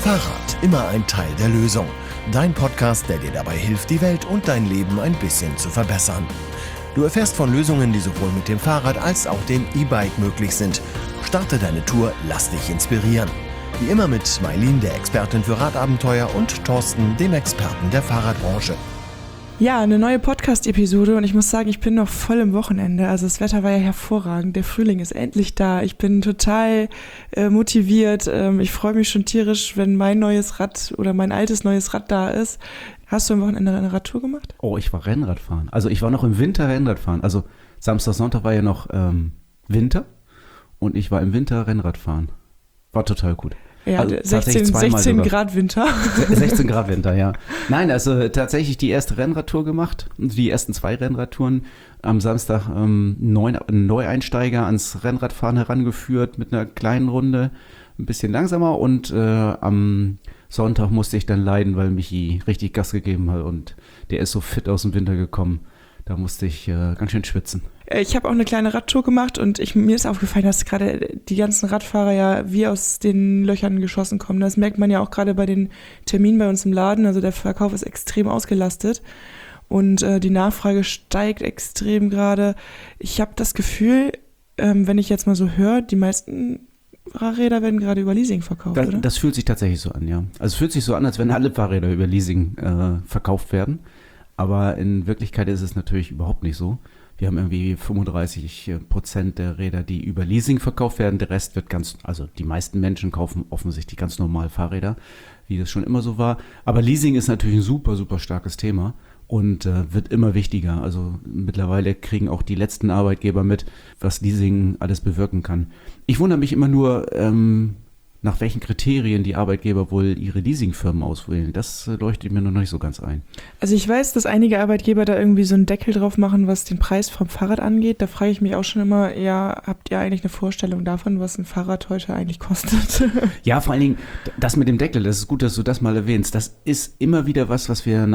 Fahrrad, immer ein Teil der Lösung. Dein Podcast, der dir dabei hilft, die Welt und dein Leben ein bisschen zu verbessern. Du erfährst von Lösungen, die sowohl mit dem Fahrrad als auch dem E-Bike möglich sind. Starte deine Tour, lass dich inspirieren. Wie immer mit Mailin, der Expertin für Radabenteuer, und Thorsten, dem Experten der Fahrradbranche. Ja, eine neue Podcast-Episode und ich muss sagen, ich bin noch voll im Wochenende. Also das Wetter war ja hervorragend, der Frühling ist endlich da. Ich bin total motiviert. Ich freue mich schon tierisch, wenn mein neues Rad oder mein altes neues Rad da ist. Hast du am Wochenende eine Radtour gemacht? Oh, ich war Rennradfahren. Also ich war noch im Winter Rennradfahren. Also Samstag, Sonntag war ja noch Winter und ich war im Winter Rennradfahren. War total gut. Ja, also 16 Grad Winter. 16 Grad Winter, ja. Nein, also tatsächlich die erste Rennradtour gemacht, die ersten 2 Rennradtouren. Am Samstag 9 Neueinsteiger ans Rennradfahren herangeführt mit einer kleinen Runde, ein bisschen langsamer, und am Sonntag musste ich dann leiden, weil Michi richtig Gas gegeben hat und der ist so fit aus dem Winter gekommen. Da musste ich ganz schön schwitzen. Ich habe auch eine kleine Radtour gemacht und mir ist aufgefallen, dass gerade die ganzen Radfahrer ja wie aus den Löchern geschossen kommen. Das merkt man ja auch gerade bei den Terminen bei uns im Laden. Also der Verkauf ist extrem ausgelastet und die Nachfrage steigt extrem gerade. Ich habe das Gefühl, wenn ich jetzt mal so höre, die meisten Fahrräder werden gerade über Leasing verkauft, oder? Das fühlt sich tatsächlich so an, ja. Also es fühlt sich so an, als wenn alle Fahrräder über Leasing verkauft werden. Aber in Wirklichkeit ist es natürlich überhaupt nicht so. Wir haben irgendwie 35% der Räder, die über Leasing verkauft werden. Der Rest wird also die meisten Menschen kaufen offensichtlich ganz normal Fahrräder, wie das schon immer so war. Aber Leasing ist natürlich ein super, super starkes Thema und wird immer wichtiger. Also mittlerweile kriegen auch die letzten Arbeitgeber mit, was Leasing alles bewirken kann. Ich wundere mich immer nur, nach welchen Kriterien die Arbeitgeber wohl ihre Leasingfirmen auswählen. Das leuchtet mir noch nicht so ganz ein. Also ich weiß, dass einige Arbeitgeber da irgendwie so einen Deckel drauf machen, was den Preis vom Fahrrad angeht. Da frage ich mich auch schon immer, ja, habt ihr eigentlich eine Vorstellung davon, was ein Fahrrad heute eigentlich kostet? Ja, vor allen Dingen das mit dem Deckel, das ist gut, dass du das mal erwähnst. Das ist immer wieder was wir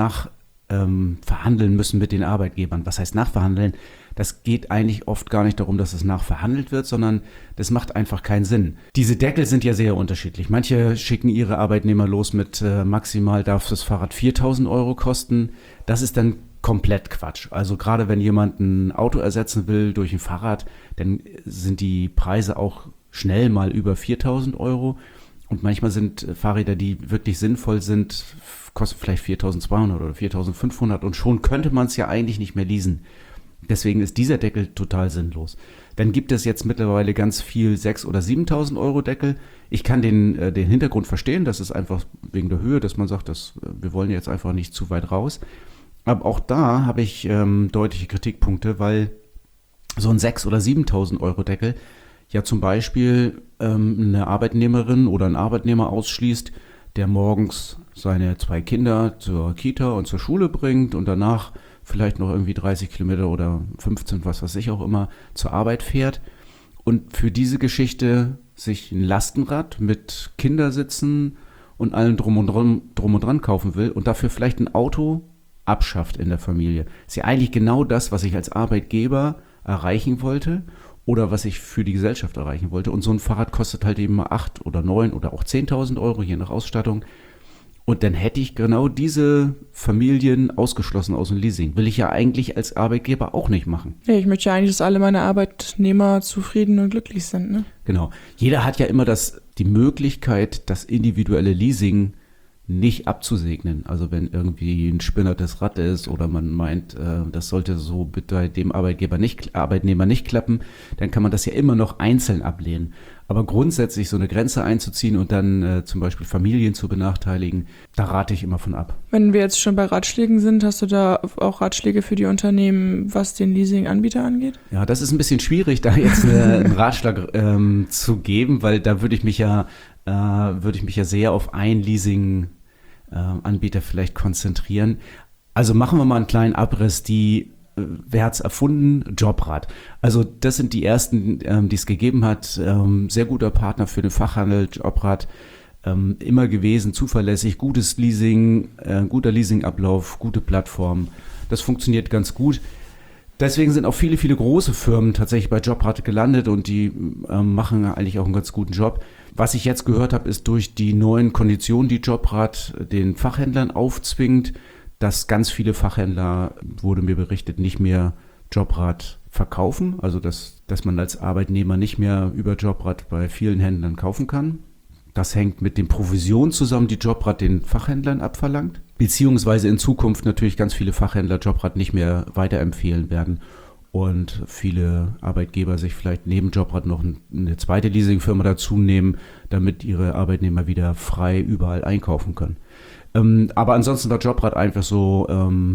verhandeln müssen mit den Arbeitgebern. Was heißt nachverhandeln? Das geht eigentlich oft gar nicht darum, dass es nachverhandelt wird, sondern das macht einfach keinen Sinn. Diese Deckel sind ja sehr unterschiedlich. Manche schicken ihre Arbeitnehmer los mit maximal darf das Fahrrad 4.000 Euro kosten. Das ist dann komplett Quatsch. Also gerade wenn jemand ein Auto ersetzen will durch ein Fahrrad, dann sind die Preise auch schnell mal über 4.000 Euro. Und manchmal sind Fahrräder, die wirklich sinnvoll sind, kosten vielleicht 4.200 oder 4.500 und schon könnte man es ja eigentlich nicht mehr leasen. Deswegen ist dieser Deckel total sinnlos. Dann gibt es jetzt mittlerweile ganz viel 6.000 oder 7.000 Euro Deckel. Ich kann den Hintergrund verstehen, das ist einfach wegen der Höhe, dass man sagt, wir wollen jetzt einfach nicht zu weit raus. Aber auch da habe ich deutliche Kritikpunkte, weil so ein 6.000 oder 7.000 Euro Deckel ja zum Beispiel eine Arbeitnehmerin oder ein Arbeitnehmer ausschließt, der morgens seine 2 Kinder zur Kita und zur Schule bringt und danach vielleicht noch irgendwie 30 Kilometer oder 15, was weiß ich auch immer, zur Arbeit fährt und für diese Geschichte sich ein Lastenrad mit Kindersitzen und allem drum und dran kaufen will und dafür vielleicht ein Auto abschafft in der Familie. Ist ja eigentlich genau das, was ich als Arbeitgeber erreichen wollte oder was ich für die Gesellschaft erreichen wollte. Und so ein Fahrrad kostet halt eben mal 8.000 oder 9.000 oder auch 10.000 Euro, je nach Ausstattung. Und dann hätte ich genau diese Familien ausgeschlossen aus dem Leasing. Will ich ja eigentlich als Arbeitgeber auch nicht machen. Ja, ich möchte ja eigentlich, dass alle meine Arbeitnehmer zufrieden und glücklich sind, ne? Genau. Jeder hat ja immer die Möglichkeit, das individuelle Leasing nicht abzusegnen. Also wenn irgendwie ein spinnertes Rad ist oder man meint, das sollte so bei dem Arbeitnehmer nicht klappen, dann kann man das ja immer noch einzeln ablehnen. Aber grundsätzlich so eine Grenze einzuziehen und dann zum Beispiel Familien zu benachteiligen, da rate ich immer von ab. Wenn wir jetzt schon bei Ratschlägen sind, hast du da auch Ratschläge für die Unternehmen, was den Leasinganbieter angeht? Ja, das ist ein bisschen schwierig, da jetzt einen Ratschlag zu geben, weil da würde ich mich ja sehr auf einen Leasing-Anbieter vielleicht konzentrieren. Also machen wir mal einen kleinen Abriss. Wer hat's erfunden? Jobrad. Also das sind die ersten, die es gegeben hat. Sehr guter Partner für den Fachhandel, Jobrad. Immer gewesen, zuverlässig, gutes Leasing, guter Leasingablauf, gute Plattform. Das funktioniert ganz gut. Deswegen sind auch viele, viele große Firmen tatsächlich bei Jobrad gelandet und die machen eigentlich auch einen ganz guten Job. Was ich jetzt gehört habe, ist durch die neuen Konditionen, die Jobrad den Fachhändlern aufzwingt, dass ganz viele Fachhändler, wurde mir berichtet, nicht mehr Jobrad verkaufen. Also dass man als Arbeitnehmer nicht mehr über Jobrad bei vielen Händlern kaufen kann. Das hängt mit den Provisionen zusammen, die Jobrad den Fachhändlern abverlangt. Beziehungsweise in Zukunft natürlich ganz viele Fachhändler Jobrad nicht mehr weiterempfehlen werden. Und viele Arbeitgeber sich vielleicht neben Jobrad noch eine zweite Leasingfirma dazu nehmen, damit ihre Arbeitnehmer wieder frei überall einkaufen können. Aber ansonsten war Jobrad einfach so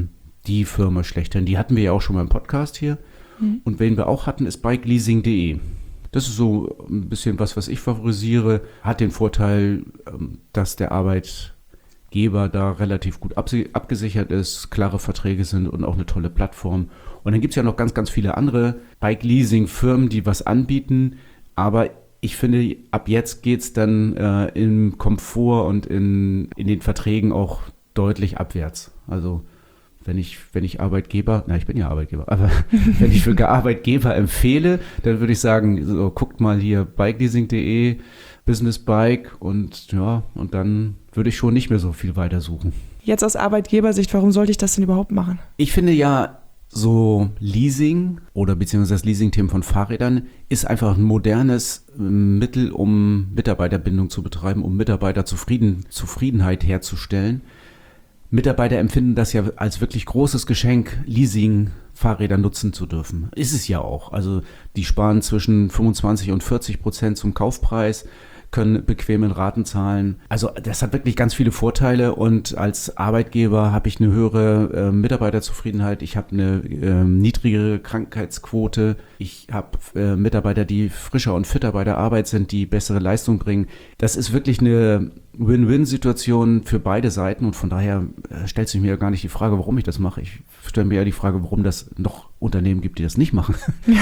die Firma schlechthin. Die hatten wir ja auch schon mal im Podcast hier. Mhm. Und wen wir auch hatten, ist bikeleasing.de. Das ist so ein bisschen was ich favorisiere. Hat den Vorteil, dass der Arbeitgeber da relativ gut abgesichert ist, klare Verträge sind und auch eine tolle Plattform. Und dann gibt es ja noch ganz, ganz viele andere Bike-Leasing-Firmen, die was anbieten. Aber ich finde, ab jetzt geht es dann im Komfort und in den Verträgen auch deutlich abwärts. Also wenn ich Arbeitgeber, ich bin ja Arbeitgeber, aber wenn ich für Arbeitgeber empfehle, dann würde ich sagen, so, guckt mal hier bikeleasing.de, Business Bike und dann würde ich schon nicht mehr so viel weiter suchen. Jetzt aus Arbeitgebersicht, warum sollte ich das denn überhaupt machen? Ich finde ja, so Leasing oder beziehungsweise das Leasing-Themen von Fahrrädern ist einfach ein modernes Mittel, um Mitarbeiterbindung zu betreiben, um Mitarbeiterzufriedenheit herzustellen. Mitarbeiter empfinden das ja als wirklich großes Geschenk, Leasing-Fahrräder nutzen zu dürfen. Ist es ja auch. Also die sparen zwischen 25% und 40% zum Kaufpreis, können bequem in Raten zahlen. Also das hat wirklich ganz viele Vorteile und als Arbeitgeber habe ich eine höhere Mitarbeiterzufriedenheit. Ich habe eine niedrigere Krankheitsquote. Ich habe Mitarbeiter, die frischer und fitter bei der Arbeit sind, die bessere Leistung bringen. Das ist wirklich eine Win-Win-Situation für beide Seiten und von daher stellt sich mir ja gar nicht die Frage, warum ich das mache. Ich stelle mir ja die Frage, warum das noch Unternehmen gibt, die das nicht machen.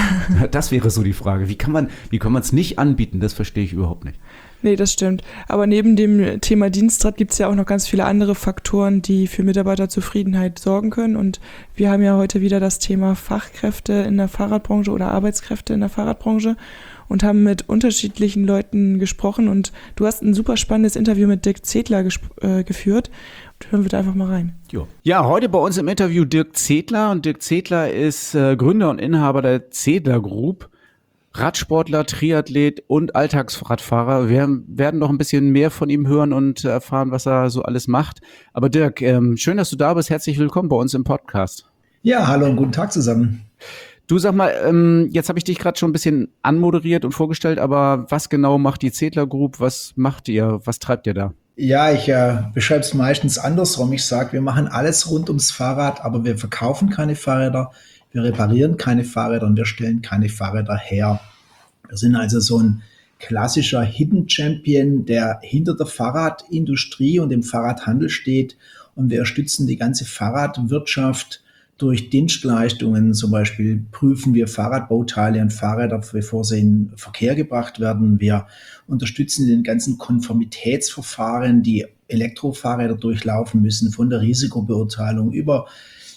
Das wäre so die Frage. Wie kann man es nicht anbieten? Das verstehe ich überhaupt nicht. Nee, das stimmt. Aber neben dem Thema Dienstrad gibt es ja auch noch ganz viele andere Faktoren, die für Mitarbeiterzufriedenheit sorgen können. Und wir haben ja heute wieder das Thema Fachkräfte in der Fahrradbranche oder Arbeitskräfte in der Fahrradbranche und haben mit unterschiedlichen Leuten gesprochen. Und du hast ein super spannendes Interview mit Dirk Zedler geführt. Hören wir da einfach mal rein. Ja, heute bei uns im Interview Dirk Zedler. Und Dirk Zedler ist Gründer und Inhaber der Zedler Group. Radsportler, Triathlet und Alltagsradfahrer. Wir werden noch ein bisschen mehr von ihm hören und erfahren, was er so alles macht. Aber Dirk, schön, dass du da bist. Herzlich willkommen bei uns im Podcast. Ja, hallo und guten Tag zusammen. Du, sag mal, jetzt habe ich dich gerade schon ein bisschen anmoderiert und vorgestellt, aber was genau macht die Zedler Group? Was macht ihr? Was treibt ihr da? Ja, ich beschreibe es meistens andersrum. Ich sage, wir machen alles rund ums Fahrrad, aber wir verkaufen keine Fahrräder. Wir reparieren keine Fahrräder und wir stellen keine Fahrräder her. Wir sind also so ein klassischer Hidden Champion, der hinter der Fahrradindustrie und dem Fahrradhandel steht. Und wir unterstützen die ganze Fahrradwirtschaft durch Dienstleistungen. Zum Beispiel prüfen wir Fahrradbauteile und Fahrräder, bevor sie in Verkehr gebracht werden. Wir unterstützen den ganzen Konformitätsverfahren, die Elektrofahrräder durchlaufen müssen, von der Risikobeurteilung über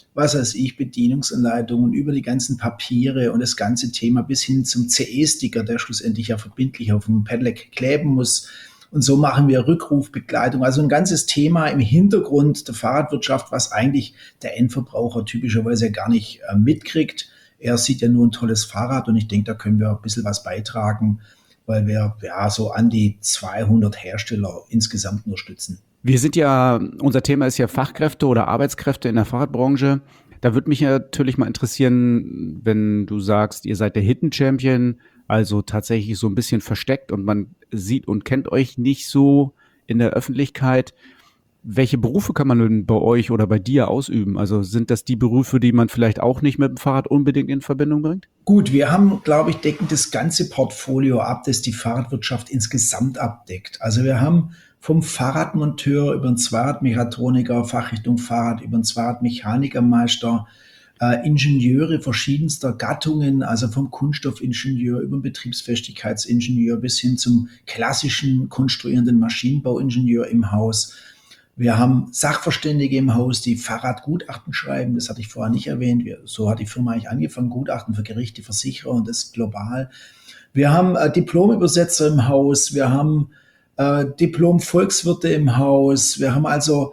Bedienungsanleitungen, über die ganzen Papiere und das ganze Thema bis hin zum CE-Sticker, der schlussendlich ja verbindlich auf dem Pedelec kleben muss. Und so machen wir Rückrufbegleitung, also ein ganzes Thema im Hintergrund der Fahrradwirtschaft, was eigentlich der Endverbraucher typischerweise gar nicht mitkriegt. Er sieht ja nur ein tolles Fahrrad und ich denke, da können wir ein bisschen was beitragen, weil wir so an die 200 Hersteller insgesamt unterstützen. Unser Thema ist ja Fachkräfte oder Arbeitskräfte in der Fahrradbranche. Da würde mich ja natürlich mal interessieren, wenn du sagst, ihr seid der Hidden Champion, also tatsächlich so ein bisschen versteckt und man sieht und kennt euch nicht so in der Öffentlichkeit. Welche Berufe kann man denn bei euch oder bei dir ausüben? Also sind das die Berufe, die man vielleicht auch nicht mit dem Fahrrad unbedingt in Verbindung bringt? Gut, wir haben, glaube ich, decken das ganze Portfolio ab, das die Fahrradwirtschaft insgesamt abdeckt. Also wir haben vom Fahrradmonteur über den Zweiradmechatroniker, Fachrichtung Fahrrad, über den Zweiradmechanikermeister, Ingenieure verschiedenster Gattungen, also vom Kunststoffingenieur über den Betriebsfestigkeitsingenieur bis hin zum klassischen konstruierenden Maschinenbauingenieur im Haus. Wir haben Sachverständige im Haus, die Fahrradgutachten schreiben. Das hatte ich vorher nicht erwähnt. So hat die Firma eigentlich angefangen, Gutachten für Gerichte, Versicherer und das global. Wir haben Diplomübersetzer im Haus. Wir haben Diplom-Volkswirte im Haus. Wir haben also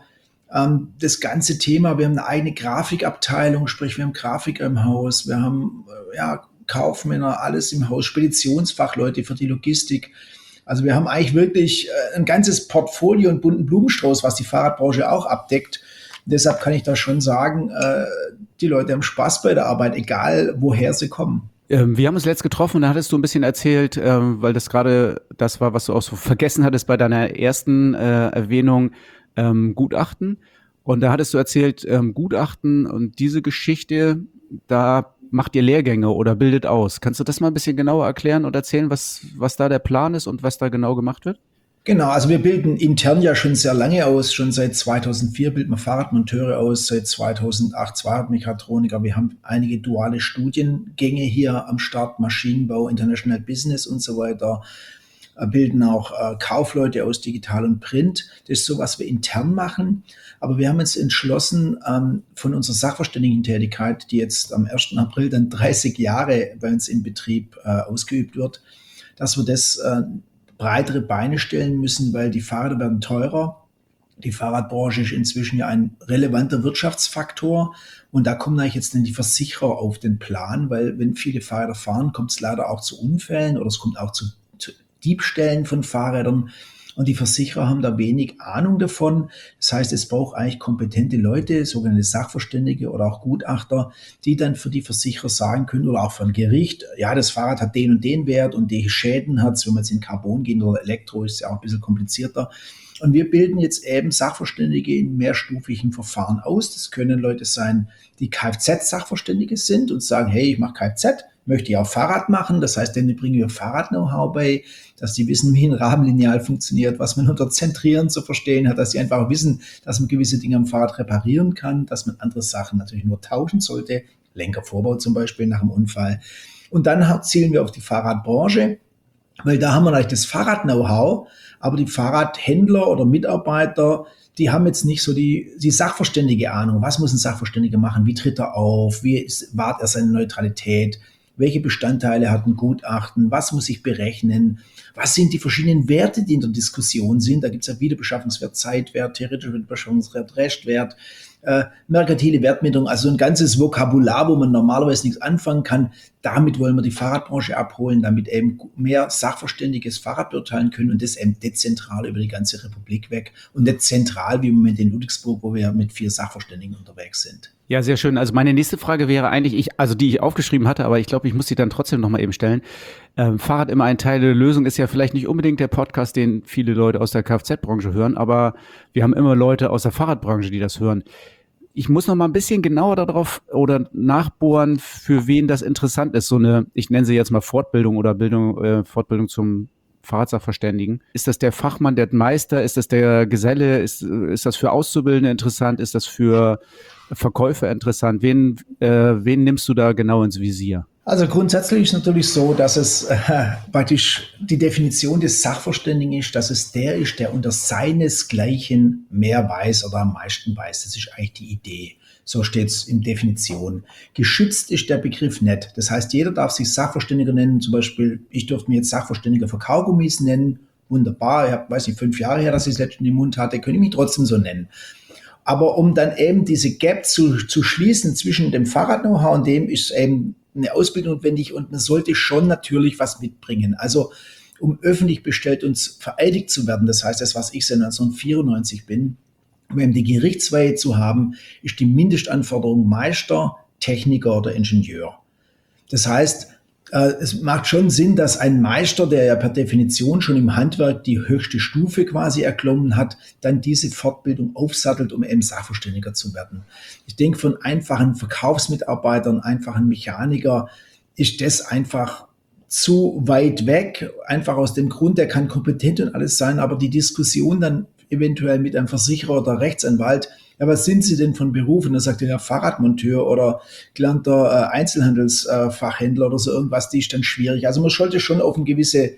das ganze Thema. Wir haben eine eigene Grafikabteilung, sprich wir haben Grafiker im Haus. Wir haben Kaufmänner, alles im Haus, Speditionsfachleute für die Logistik. Also wir haben eigentlich wirklich ein ganzes Portfolio und bunten Blumenstrauß, was die Fahrradbranche auch abdeckt. Und deshalb kann ich da schon sagen, die Leute haben Spaß bei der Arbeit, egal woher sie kommen. Wir haben uns letzt getroffen und da hattest du ein bisschen erzählt, weil das gerade das war, was du auch so vergessen hattest bei deiner ersten Erwähnung, Gutachten. Und da hattest du erzählt, Gutachten und diese Geschichte, da macht ihr Lehrgänge oder bildet aus. Kannst du das mal ein bisschen genauer erklären und erzählen, was da der Plan ist und was da genau gemacht wird? Genau, also wir bilden intern ja schon sehr lange aus. Schon seit 2004 bilden wir Fahrradmonteure aus, seit 2008 Fahrradmechatroniker. Wir haben einige duale Studiengänge hier am Start, Maschinenbau, International Business und so weiter. Bilden auch Kaufleute aus Digital und Print. Das ist so, was wir intern machen. Aber wir haben uns entschlossen, von unserer Sachverständigentätigkeit, die jetzt am 1. April dann 30 Jahre bei uns im Betrieb ausgeübt wird, dass wir das breitere Beine stellen müssen, weil die Fahrräder werden teurer. Die Fahrradbranche ist inzwischen ja ein relevanter Wirtschaftsfaktor. Und da kommen eigentlich jetzt dann die Versicherer auf den Plan, weil wenn viele Fahrräder fahren, kommt es leider auch zu Unfällen oder es kommt auch zu Diebstählen von Fahrrädern. Und die Versicherer haben da wenig Ahnung davon. Das heißt, es braucht eigentlich kompetente Leute, sogenannte Sachverständige oder auch Gutachter, die dann für die Versicherer sagen können oder auch für ein Gericht, ja, das Fahrrad hat den und den Wert und die Schäden hat es, wenn man jetzt in Carbon geht oder Elektro, ist ja auch ein bisschen komplizierter. Und wir bilden jetzt eben Sachverständige in mehrstufigen Verfahren aus. Das können Leute sein, die Kfz-Sachverständige sind und sagen, hey, ich mache Kfz, möchte ja auch Fahrrad machen. Das heißt, denen bringen wir Fahrrad-Know-how bei, dass die wissen, wie ein Rahmenlineal funktioniert, was man unter Zentrieren zu verstehen hat, dass sie einfach wissen, dass man gewisse Dinge am Fahrrad reparieren kann, dass man andere Sachen natürlich nur tauschen sollte, Lenkervorbau zum Beispiel nach einem Unfall. Und dann zielen wir auf die Fahrradbranche, weil da haben wir eigentlich das Fahrrad-Know-how, aber die Fahrradhändler oder Mitarbeiter, die haben jetzt nicht so die sachverständige Ahnung. Was muss ein Sachverständiger machen? Wie tritt er auf? Wie wahrt er seine Neutralität? Welche Bestandteile hat ein Gutachten? Was muss ich berechnen? Was sind die verschiedenen Werte, die in der Diskussion sind? Da gibt es ja Wiederbeschaffungswert, Zeitwert, theoretischer Wiederbeschaffungswert, Restwert, merkantile Wertmittlung, also ein ganzes Vokabular, wo man normalerweise nichts anfangen kann. Damit wollen wir die Fahrradbranche abholen, damit eben mehr Sachverständiges Fahrrad beurteilen können und das eben dezentral über die ganze Republik weg und nicht zentral wie im Moment in Ludwigsburg, wo wir mit 4 Sachverständigen unterwegs sind. Ja, sehr schön. Also meine nächste Frage wäre eigentlich, die ich aufgeschrieben hatte, aber ich glaube, ich muss sie dann trotzdem nochmal eben stellen. Fahrrad immer ein Teil der Lösung ist ja vielleicht nicht unbedingt der Podcast, den viele Leute aus der Kfz-Branche hören, aber wir haben immer Leute aus der Fahrradbranche, die das hören. Ich muss noch mal ein bisschen genauer darauf oder nachbohren, für wen das interessant ist. So eine, ich nenne sie jetzt mal Fortbildung oder Fortbildung zum Fahrradsachverständigen. Ist das der Fachmann, der Meister? Ist das der Geselle? Ist das für Auszubildende interessant? Ist das für Verkäufer interessant? Wen nimmst du da genau ins Visier? Also grundsätzlich ist es natürlich so, dass es praktisch die Definition des Sachverständigen ist, dass es der ist, der unter seinesgleichen mehr weiß oder am meisten weiß. Das ist eigentlich die Idee. So steht es in Definition. Geschützt ist der Begriff nicht. Das heißt, jeder darf sich Sachverständiger nennen. Zum Beispiel, ich dürfte mir jetzt Sachverständiger für Kaugummis nennen. Wunderbar. Ich habe, weiß nicht, 5 Jahre her, dass ich es letztens im Mund hatte, könnte ich mich trotzdem so nennen. Aber um dann eben diese Gap zu schließen zwischen dem Fahrrad-Know-how und dem ist eben eine Ausbildung notwendig und man sollte schon natürlich was mitbringen. Also um öffentlich bestellt und vereidigt zu werden, das heißt, das, was ich seit 1994 bin, um eben die Gerichtsweihe zu haben, ist die Mindestanforderung Meister, Techniker oder Ingenieur. Das heißt, es macht schon Sinn, dass ein Meister, der ja per Definition schon im Handwerk die höchste Stufe quasi erklommen hat, dann diese Fortbildung aufsattelt, um eben Sachverständiger zu werden. Ich denke, von einfachen Verkaufsmitarbeitern, einfachen Mechaniker ist das einfach zu weit weg. Einfach aus dem Grund, der kann kompetent und alles sein, aber die Diskussion dann eventuell mit einem Versicherer oder Rechtsanwalt, ja, was sind Sie denn von Beruf? Und da sagt er ja Fahrradmonteur oder gelernter Einzelhandelsfachhändler oder so irgendwas, die ist dann schwierig. Also man sollte schon auf eine gewisse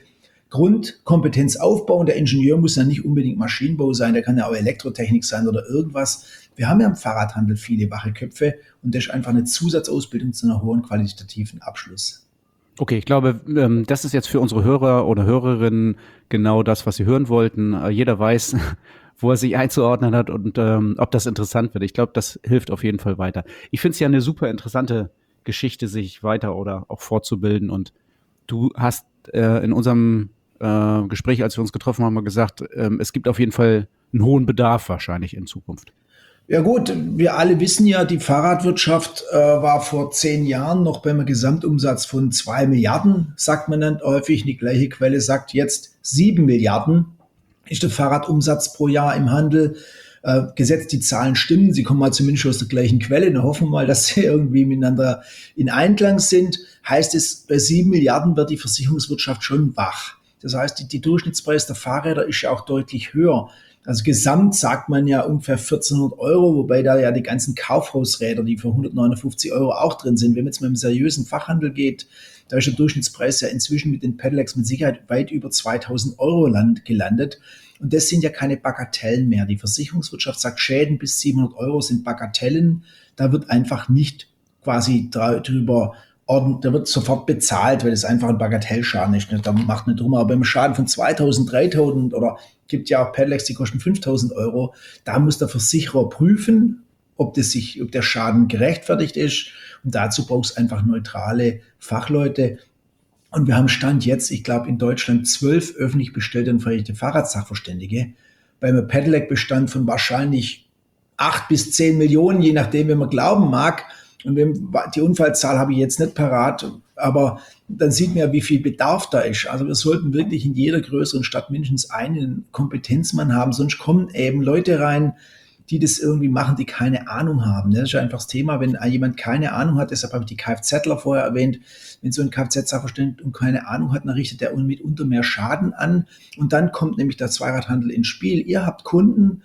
Grundkompetenz aufbauen. Der Ingenieur muss ja nicht unbedingt Maschinenbau sein, der kann ja auch Elektrotechnik sein oder irgendwas. Wir haben ja im Fahrradhandel viele wache Köpfe und das ist einfach eine Zusatzausbildung zu einer hohen qualitativen Abschluss. Okay, ich glaube, das ist jetzt für unsere Hörer oder Hörerinnen genau das, was sie hören wollten. Jeder weiß, wo er sich einzuordnen hat und ob das interessant wird. Ich glaube, das hilft auf jeden Fall weiter. Ich finde es ja eine super interessante Geschichte, sich weiter oder auch fortzubilden. Und du hast in unserem Gespräch, als wir uns getroffen haben, mal gesagt, es gibt auf jeden Fall einen hohen Bedarf wahrscheinlich in Zukunft. Ja gut, wir alle wissen ja, die Fahrradwirtschaft war vor 10 Jahren noch beim Gesamtumsatz von 2 Milliarden, sagt man dann häufig. Die gleiche Quelle sagt jetzt 7 Milliarden ist der Fahrradumsatz pro Jahr im Handel. Gesetzt die Zahlen stimmen, sie kommen mal zumindest aus der gleichen Quelle, dann hoffen wir mal, dass sie irgendwie miteinander in Einklang sind. Heißt es, bei 7 Milliarden wird die Versicherungswirtschaft schon wach. Das heißt, die Durchschnittspreis der Fahrräder ist ja auch deutlich höher. Also gesamt sagt man ja ungefähr 1.400 €, wobei da ja die ganzen Kaufhausräder, die für 159 € auch drin sind. Wenn man jetzt mal im seriösen Fachhandel geht, da ist der Durchschnittspreis ja inzwischen mit den Pedelecs mit Sicherheit weit über 2.000 € gelandet. Und das sind ja keine Bagatellen mehr. Die Versicherungswirtschaft sagt, Schäden bis 700 € sind Bagatellen. Da wird einfach nicht quasi drüber da wird sofort bezahlt, weil es einfach ein Bagatellschaden ist. Da macht nicht drum. Aber beim Schaden von 2.000, 3.000 oder gibt ja auch Pedelecs, die kosten 5.000 €, da muss der Versicherer prüfen, ob der Schaden gerechtfertigt ist. Und dazu braucht es einfach neutrale Fachleute. Und wir haben Stand jetzt, ich glaube, in Deutschland 12 öffentlich bestellte und verrichtete Fahrradsachverständige. Bei einem Pedelec-Bestand von wahrscheinlich 8 bis 10 Millionen, je nachdem, wenn man glauben mag. Und die Unfallzahl habe ich jetzt nicht parat, aber dann sieht man ja, wie viel Bedarf da ist. Also wir sollten wirklich in jeder größeren Stadt mindestens einen Kompetenzmann haben, sonst kommen eben Leute rein, die das irgendwie machen, die keine Ahnung haben. Das ist ja einfach das Thema, wenn jemand keine Ahnung hat, deshalb habe ich die Kfzler vorher erwähnt, wenn so ein Kfz-Sachverständiger und keine Ahnung hat, dann richtet er mitunter mehr Schaden an und dann kommt nämlich der Zweiradhandel ins Spiel. Ihr habt Kunden,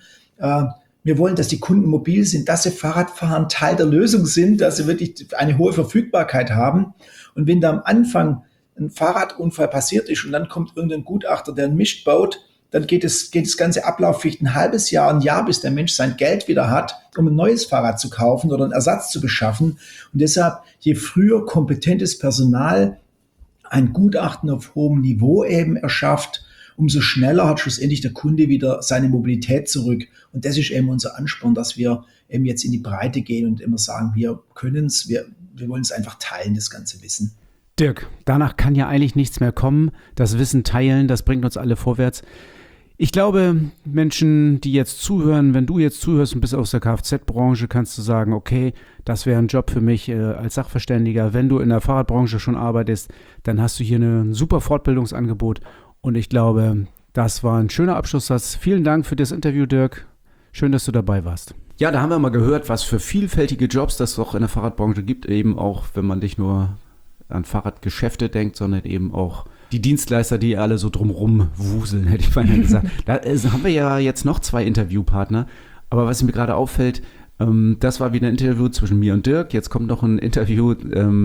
wir wollen, dass die Kunden mobil sind, dass sie Fahrradfahren Teil der Lösung sind, dass sie wirklich eine hohe Verfügbarkeit haben. Und wenn da am Anfang ein Fahrradunfall passiert ist und dann kommt irgendein Gutachter, der einen Mist baut, dann geht das ganze Ablauf vielleicht ein halbes Jahr, ein Jahr, bis der Mensch sein Geld wieder hat, um ein neues Fahrrad zu kaufen oder einen Ersatz zu beschaffen. Und deshalb, je früher kompetentes Personal ein Gutachten auf hohem Niveau eben erschafft, umso schneller hat schlussendlich der Kunde wieder seine Mobilität zurück. Und das ist eben unser Ansporn, dass wir eben jetzt in die Breite gehen und immer sagen, wir können es, wir wollen es einfach teilen, das ganze Wissen. Dirk, danach kann ja eigentlich nichts mehr kommen. Das Wissen teilen, das bringt uns alle vorwärts. Ich glaube, Menschen, die jetzt zuhören, wenn du jetzt zuhörst und bist aus der Kfz-Branche, kannst du sagen, okay, das wäre ein Job für mich als Sachverständiger. Wenn du in der Fahrradbranche schon arbeitest, dann hast du hier ein super Fortbildungsangebot. Und ich glaube, das war ein schöner Abschlusssatz. Vielen Dank für das Interview, Dirk. Schön, dass du dabei warst. Ja, da haben wir mal gehört, was für vielfältige Jobs das auch in der Fahrradbranche gibt. Eben auch, wenn man nicht nur an Fahrradgeschäfte denkt, sondern eben auch die Dienstleister, die alle so drumrum wuseln, hätte ich beinahe gesagt. Da haben wir ja jetzt noch 2 Interviewpartner. Aber was mir gerade auffällt, das war wieder ein Interview zwischen mir und Dirk. Jetzt kommt noch ein Interview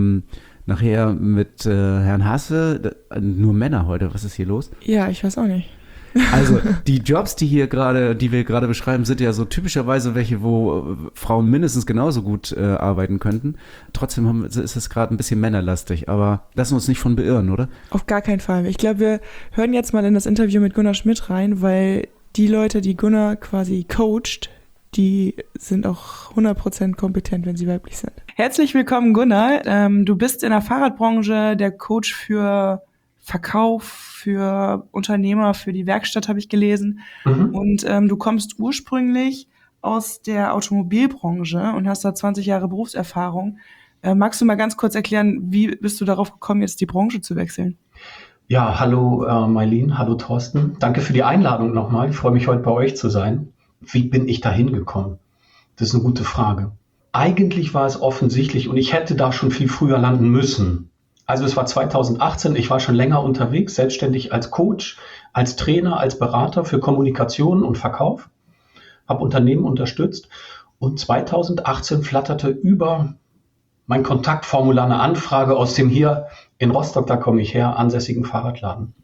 nachher mit Herrn Hasse. Nur Männer heute. Was ist hier los? Ja, ich weiß auch nicht. Also die Jobs, die wir gerade beschreiben, sind ja so typischerweise welche, wo Frauen mindestens genauso gut arbeiten könnten. Trotzdem ist es gerade ein bisschen männerlastig, aber lassen wir uns nicht von beirren, oder? Auf gar keinen Fall. Ich glaube, wir hören jetzt mal in das Interview mit Gunnar Schmidt rein, weil die Leute, die Gunnar quasi coacht, die sind auch 100% kompetent, wenn sie weiblich sind. Herzlich willkommen, Gunnar. Du bist in der Fahrradbranche der Coach für Verkauf, für Unternehmer, für die Werkstatt, habe ich gelesen. Mhm. Und du kommst ursprünglich aus der Automobilbranche und hast da 20 Jahre Berufserfahrung. Magst du mal ganz kurz erklären, wie bist du darauf gekommen, jetzt die Branche zu wechseln? Ja, hallo Maylin, hallo Thorsten. Danke für die Einladung nochmal. Ich freue mich, heute bei euch zu sein. Wie bin ich da hingekommen? Das ist eine gute Frage. Eigentlich war es offensichtlich und ich hätte da schon viel früher landen müssen. Also es war 2018, ich war schon länger unterwegs, selbstständig als Coach, als Trainer, als Berater für Kommunikation und Verkauf, habe Unternehmen unterstützt und 2018 flatterte über mein Kontaktformular eine Anfrage aus dem hier in Rostock, da komme ich her, ansässigen Fahrradladen.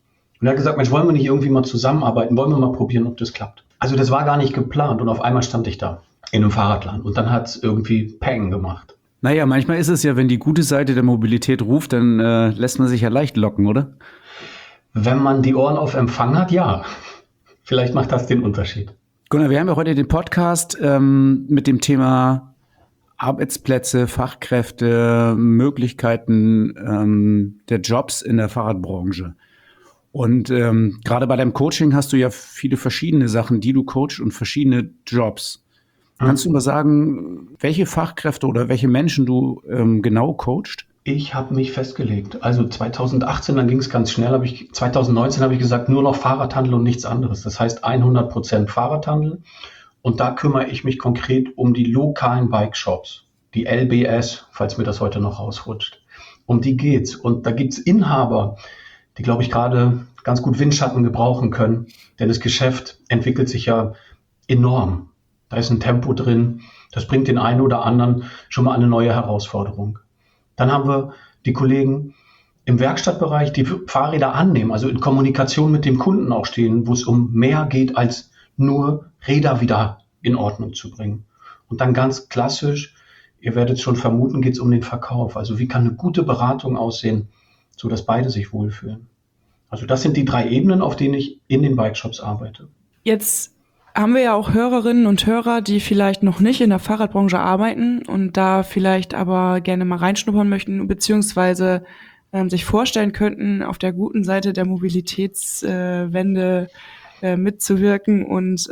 Und er hat gesagt, Mensch, wollen wir nicht irgendwie mal zusammenarbeiten? Wollen wir mal probieren, ob das klappt? Also das war gar nicht geplant und auf einmal stand ich da in einem Fahrradladen und dann hat es irgendwie Peng gemacht. Naja, manchmal ist es ja, wenn die gute Seite der Mobilität ruft, dann lässt man sich ja leicht locken, oder? Wenn man die Ohren auf Empfang hat, ja. Vielleicht macht das den Unterschied. Gunnar, wir haben ja heute den Podcast mit dem Thema Arbeitsplätze, Fachkräfte, Möglichkeiten der Jobs in der Fahrradbranche. Und gerade bei deinem Coaching hast du ja viele verschiedene Sachen, die du coachst und verschiedene Jobs. Kannst du mal sagen, welche Fachkräfte oder welche Menschen du genau coachst? Ich habe mich festgelegt. Also 2018, dann ging es ganz schnell, 2019 habe ich gesagt, nur noch Fahrradhandel und nichts anderes. Das heißt 100% Fahrradhandel. Und da kümmere ich mich konkret um die lokalen Bike-Shops, die LBS, falls mir das heute noch rausrutscht. Um die geht's. Und da gibt's Inhaber, die, glaube ich, gerade ganz gut Windschatten gebrauchen können. Denn das Geschäft entwickelt sich ja enorm. Da ist ein Tempo drin. Das bringt den einen oder anderen schon mal eine neue Herausforderung. Dann haben wir die Kollegen im Werkstattbereich, die Fahrräder annehmen, also in Kommunikation mit dem Kunden auch stehen, wo es um mehr geht, als nur Räder wieder in Ordnung zu bringen. Und dann ganz klassisch, ihr werdet es schon vermuten, geht es um den Verkauf. Also wie kann eine gute Beratung aussehen, sodass beide sich wohlfühlen. Also das sind die 3 Ebenen, auf denen ich in den Bike-Shops arbeite. Jetzt haben wir ja auch Hörerinnen und Hörer, die vielleicht noch nicht in der Fahrradbranche arbeiten und da vielleicht aber gerne mal reinschnuppern möchten, beziehungsweise sich vorstellen könnten, auf der guten Seite der Mobilitätswende mitzuwirken. Und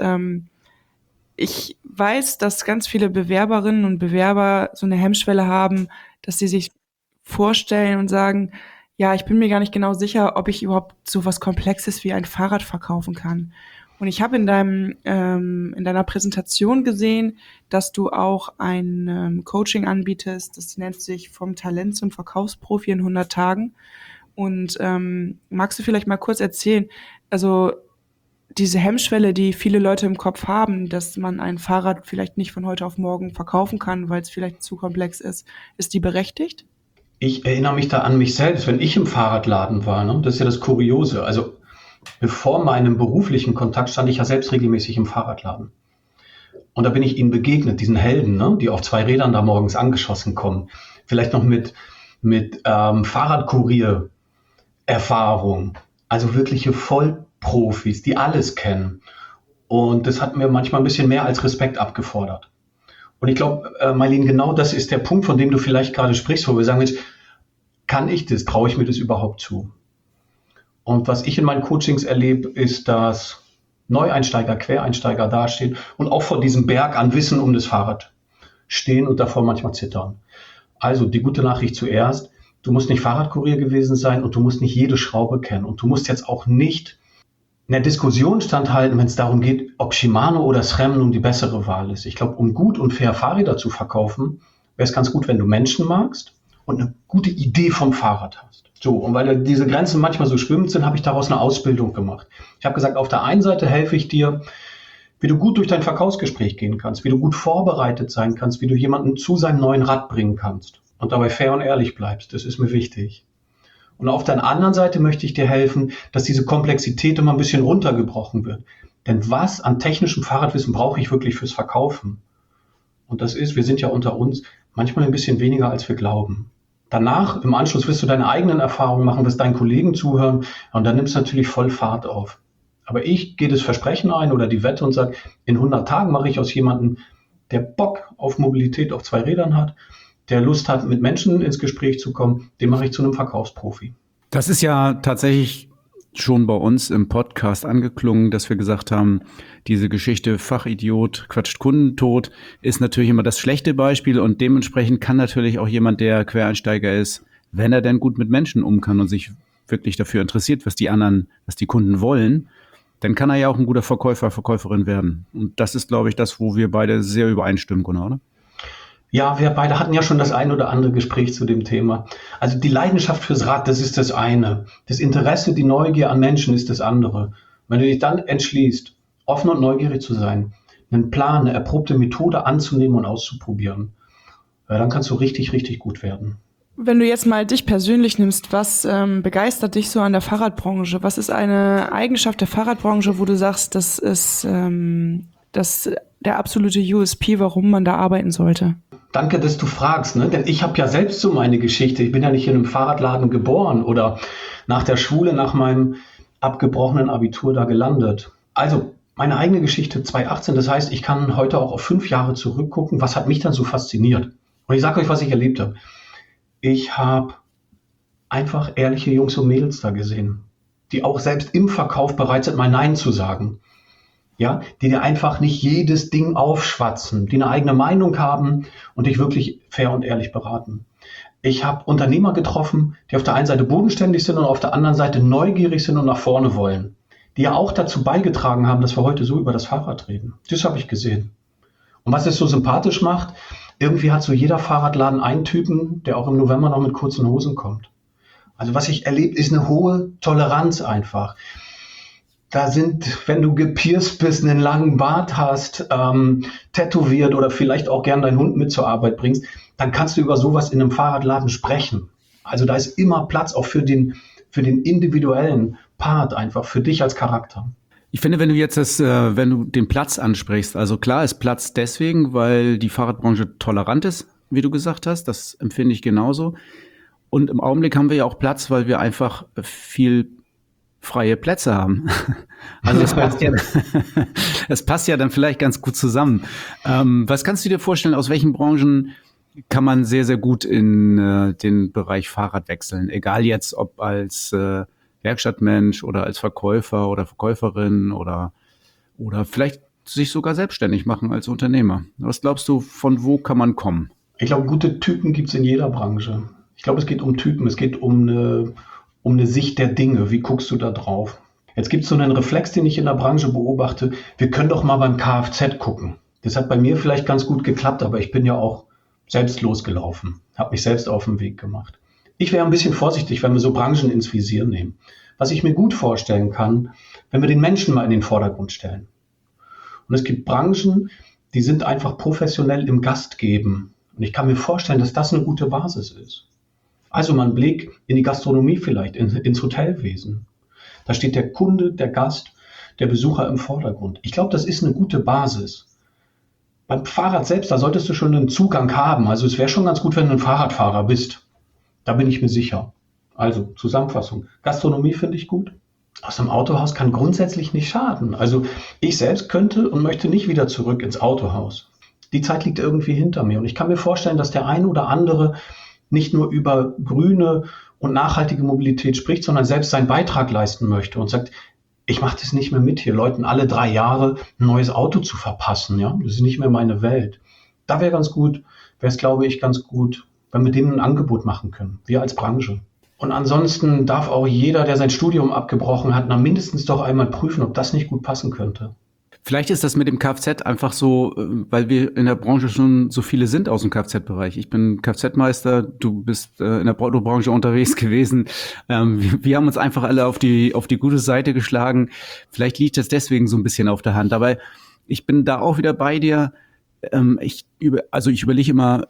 ich weiß, dass ganz viele Bewerberinnen und Bewerber so eine Hemmschwelle haben, dass sie sich vorstellen und sagen, ja, ich bin mir gar nicht genau sicher, ob ich überhaupt so was Komplexes wie ein Fahrrad verkaufen kann. Und ich habe in deiner Präsentation gesehen, dass du auch ein Coaching anbietest, das nennt sich vom Talent zum Verkaufsprofi in 100 Tagen. Und magst du vielleicht mal kurz erzählen, also diese Hemmschwelle, die viele Leute im Kopf haben, dass man ein Fahrrad vielleicht nicht von heute auf morgen verkaufen kann, weil es vielleicht zu komplex ist die berechtigt? Ich erinnere mich da an mich selbst, wenn ich im Fahrradladen war, ne? Das ist ja das Kuriose. Also bevor meinem beruflichen Kontakt stand ich ja selbst regelmäßig im Fahrradladen. Und da bin ich ihnen begegnet, diesen Helden, ne, die auf 2 Rädern da morgens angeschossen kommen. Vielleicht noch mit Fahrradkurier-Erfahrung. Also wirkliche Vollprofis, die alles kennen. Und das hat mir manchmal ein bisschen mehr als Respekt abgefordert. Und ich glaube, Marlene, genau das ist der Punkt, von dem du vielleicht gerade sprichst, wo wir sagen, Mensch, kann ich das? Traue ich mir das überhaupt zu? Und was ich in meinen Coachings erlebe, ist, dass Neueinsteiger, Quereinsteiger dastehen und auch vor diesem Berg an Wissen um das Fahrrad stehen und davor manchmal zittern. Also die gute Nachricht zuerst, du musst nicht Fahrradkurier gewesen sein und du musst nicht jede Schraube kennen. Und du musst jetzt auch nicht in der Diskussion standhalten, wenn es darum geht, ob Shimano oder SRAM nun die bessere Wahl ist. Ich glaube, um gut und fair Fahrräder zu verkaufen, wäre es ganz gut, wenn du Menschen magst und eine gute Idee vom Fahrrad hast. So, und weil diese Grenzen manchmal so schwimmend sind, habe ich daraus eine Ausbildung gemacht. Ich habe gesagt, auf der einen Seite helfe ich dir, wie du gut durch dein Verkaufsgespräch gehen kannst, wie du gut vorbereitet sein kannst, wie du jemanden zu seinem neuen Rad bringen kannst und dabei fair und ehrlich bleibst. Das ist mir wichtig. Und auf der anderen Seite möchte ich dir helfen, dass diese Komplexität immer ein bisschen runtergebrochen wird. Denn was an technischem Fahrradwissen brauche ich wirklich fürs Verkaufen? Und das ist, wir sind ja unter uns, manchmal ein bisschen weniger, als wir glauben. Danach, im Anschluss, wirst du deine eigenen Erfahrungen machen, wirst deinen Kollegen zuhören und dann nimmst du natürlich voll Fahrt auf. Aber ich gehe das Versprechen ein oder die Wette und sage, in 100 Tagen mache ich aus jemandem, der Bock auf Mobilität auf 2 Rädern hat, der Lust hat, mit Menschen ins Gespräch zu kommen, den mache ich zu einem Verkaufsprofi. Das ist ja tatsächlich schon bei uns im Podcast angeklungen, dass wir gesagt haben, diese Geschichte Fachidiot quatscht Kunden tot ist natürlich immer das schlechte Beispiel und dementsprechend kann natürlich auch jemand, der Quereinsteiger ist, wenn er denn gut mit Menschen um kann und sich wirklich dafür interessiert, was die Kunden wollen, dann kann er ja auch ein guter Verkäufer, Verkäuferin werden. Und das ist, glaube ich, das, wo wir beide sehr übereinstimmen, Gunnar, oder? Ja, wir beide hatten ja schon das ein oder andere Gespräch zu dem Thema. Also die Leidenschaft fürs Rad, das ist das eine. Das Interesse, die Neugier an Menschen ist das andere. Wenn du dich dann entschließt, offen und neugierig zu sein, einen Plan, eine erprobte Methode anzunehmen und auszuprobieren, dann kannst du richtig, richtig gut werden. Wenn du jetzt mal dich persönlich nimmst, was begeistert dich so an der Fahrradbranche? Was ist eine Eigenschaft der Fahrradbranche, wo du sagst, das ist der absolute USP, warum man da arbeiten sollte? Danke, dass du fragst, ne? Denn ich habe ja selbst so meine Geschichte. Ich bin ja nicht in einem Fahrradladen geboren oder nach der Schule, nach meinem abgebrochenen Abitur da gelandet. Also meine eigene Geschichte 2018, das heißt, ich kann heute auch auf 5 Jahre zurückgucken. Was hat mich dann so fasziniert? Und ich sage euch, was ich erlebt habe. Ich habe einfach ehrliche Jungs und Mädels da gesehen, die auch selbst im Verkauf bereit sind, mal Nein zu sagen. Ja, die dir einfach nicht jedes Ding aufschwatzen, die eine eigene Meinung haben und dich wirklich fair und ehrlich beraten. Ich habe Unternehmer getroffen, die auf der einen Seite bodenständig sind und auf der anderen Seite neugierig sind und nach vorne wollen, die ja auch dazu beigetragen haben, dass wir heute so über das Fahrrad reden. Das habe ich gesehen. Und was es so sympathisch macht, irgendwie hat so jeder Fahrradladen einen Typen, der auch im November noch mit kurzen Hosen kommt. Also was ich erlebe, ist eine hohe Toleranz einfach. Da sind, wenn du gepierst bist, einen langen Bart hast, tätowiert oder vielleicht auch gern deinen Hund mit zur Arbeit bringst, dann kannst du über sowas in einem Fahrradladen sprechen. Also da ist immer Platz auch für den individuellen Part einfach, für dich als Charakter. Ich finde, wenn du den Platz ansprichst, also klar ist Platz deswegen, weil die Fahrradbranche tolerant ist, wie du gesagt hast, das empfinde ich genauso. Und im Augenblick haben wir ja auch Platz, weil wir einfach viel freie Plätze haben. Also es passt ja dann vielleicht ganz gut zusammen. Was kannst du dir vorstellen, aus welchen Branchen kann man sehr, sehr gut in den Bereich Fahrrad wechseln? Egal jetzt, ob als Werkstattmensch oder als Verkäufer oder Verkäuferin oder vielleicht sich sogar selbstständig machen als Unternehmer. Was glaubst du, von wo kann man kommen? Ich glaube, gute Typen gibt es in jeder Branche. Ich glaube, es geht um Typen, es geht um eine Sicht der Dinge. Wie guckst du da drauf? Jetzt gibt es so einen Reflex, den ich in der Branche beobachte. Wir können doch mal beim Kfz gucken. Das hat bei mir vielleicht ganz gut geklappt, aber ich bin ja auch selbst losgelaufen, habe mich selbst auf den Weg gemacht. Ich wäre ein bisschen vorsichtig, wenn wir so Branchen ins Visier nehmen. Was ich mir gut vorstellen kann, wenn wir den Menschen mal in den Vordergrund stellen. Und es gibt Branchen, die sind einfach professionell im Gastgeben. Und ich kann mir vorstellen, dass das eine gute Basis ist. Also mal ein Blick in die Gastronomie vielleicht, ins Hotelwesen. Da steht der Kunde, der Gast, der Besucher im Vordergrund. Ich glaube, das ist eine gute Basis. Beim Fahrrad selbst, da solltest du schon einen Zugang haben. Also es wäre schon ganz gut, wenn du ein Fahrradfahrer bist. Da bin ich mir sicher. Also Zusammenfassung. Gastronomie finde ich gut. Aus dem Autohaus kann grundsätzlich nicht schaden. Also ich selbst könnte und möchte nicht wieder zurück ins Autohaus. Die Zeit liegt irgendwie hinter mir. Und ich kann mir vorstellen, dass der ein oder andere nicht nur über grüne und nachhaltige Mobilität spricht, sondern selbst seinen Beitrag leisten möchte und sagt, ich mache das nicht mehr mit, hier Leuten alle 3 Jahre ein neues Auto zu verpassen. Ja? Das ist nicht mehr meine Welt. Da wäre es, glaube ich, ganz gut, wenn wir denen ein Angebot machen können, wir als Branche. Und ansonsten darf auch jeder, der sein Studium abgebrochen hat, mindestens doch einmal prüfen, ob das nicht gut passen könnte. Vielleicht ist das mit dem Kfz einfach so, weil wir in der Branche schon so viele sind aus dem Kfz-Bereich. Ich bin Kfz-Meister, du bist in der Autobranche unterwegs gewesen. Wir haben uns einfach alle auf die gute Seite geschlagen. Vielleicht liegt das deswegen so ein bisschen auf der Hand. Aber ich bin da auch wieder bei dir. Ich überlege immer,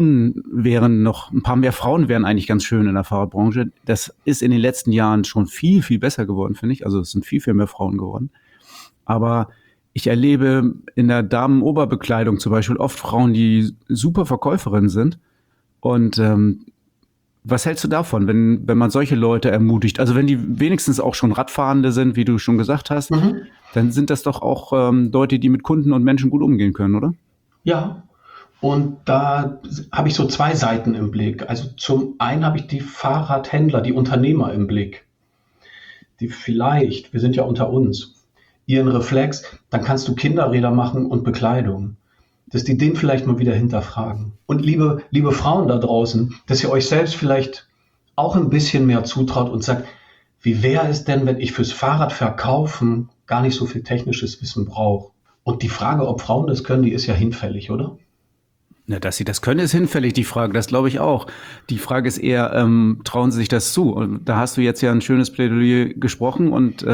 ein paar mehr Frauen wären eigentlich ganz schön in der Fahrradbranche. Das ist in den letzten Jahren schon viel, viel besser geworden, finde ich. Also es sind viel, viel mehr Frauen geworden. Aber ich erlebe in der Damenoberbekleidung zum Beispiel oft Frauen, die super Verkäuferinnen sind. Und was hältst du davon, wenn man solche Leute ermutigt? Also wenn die wenigstens auch schon Radfahrende sind, wie du schon gesagt hast, dann sind das doch auch Leute, die mit Kunden und Menschen gut umgehen können, oder? Ja, und da habe ich so 2 Seiten im Blick. Also zum einen habe ich die Fahrradhändler, die Unternehmer im Blick, die vielleicht, wir sind ja unter uns, ihren Reflex, dann kannst du Kinderräder machen und Bekleidung. Dass die den vielleicht mal wieder hinterfragen. Und liebe Frauen da draußen, dass ihr euch selbst vielleicht auch ein bisschen mehr zutraut und sagt, wie wäre es denn, wenn ich fürs Fahrrad verkaufen gar nicht so viel technisches Wissen brauche? Und die Frage, ob Frauen das können, die ist ja hinfällig, oder? Na, dass sie das können, ist hinfällig, die Frage. Das glaube ich auch. Die Frage ist eher, trauen sie sich das zu? Und da hast du jetzt ja ein schönes Plädoyer gesprochen und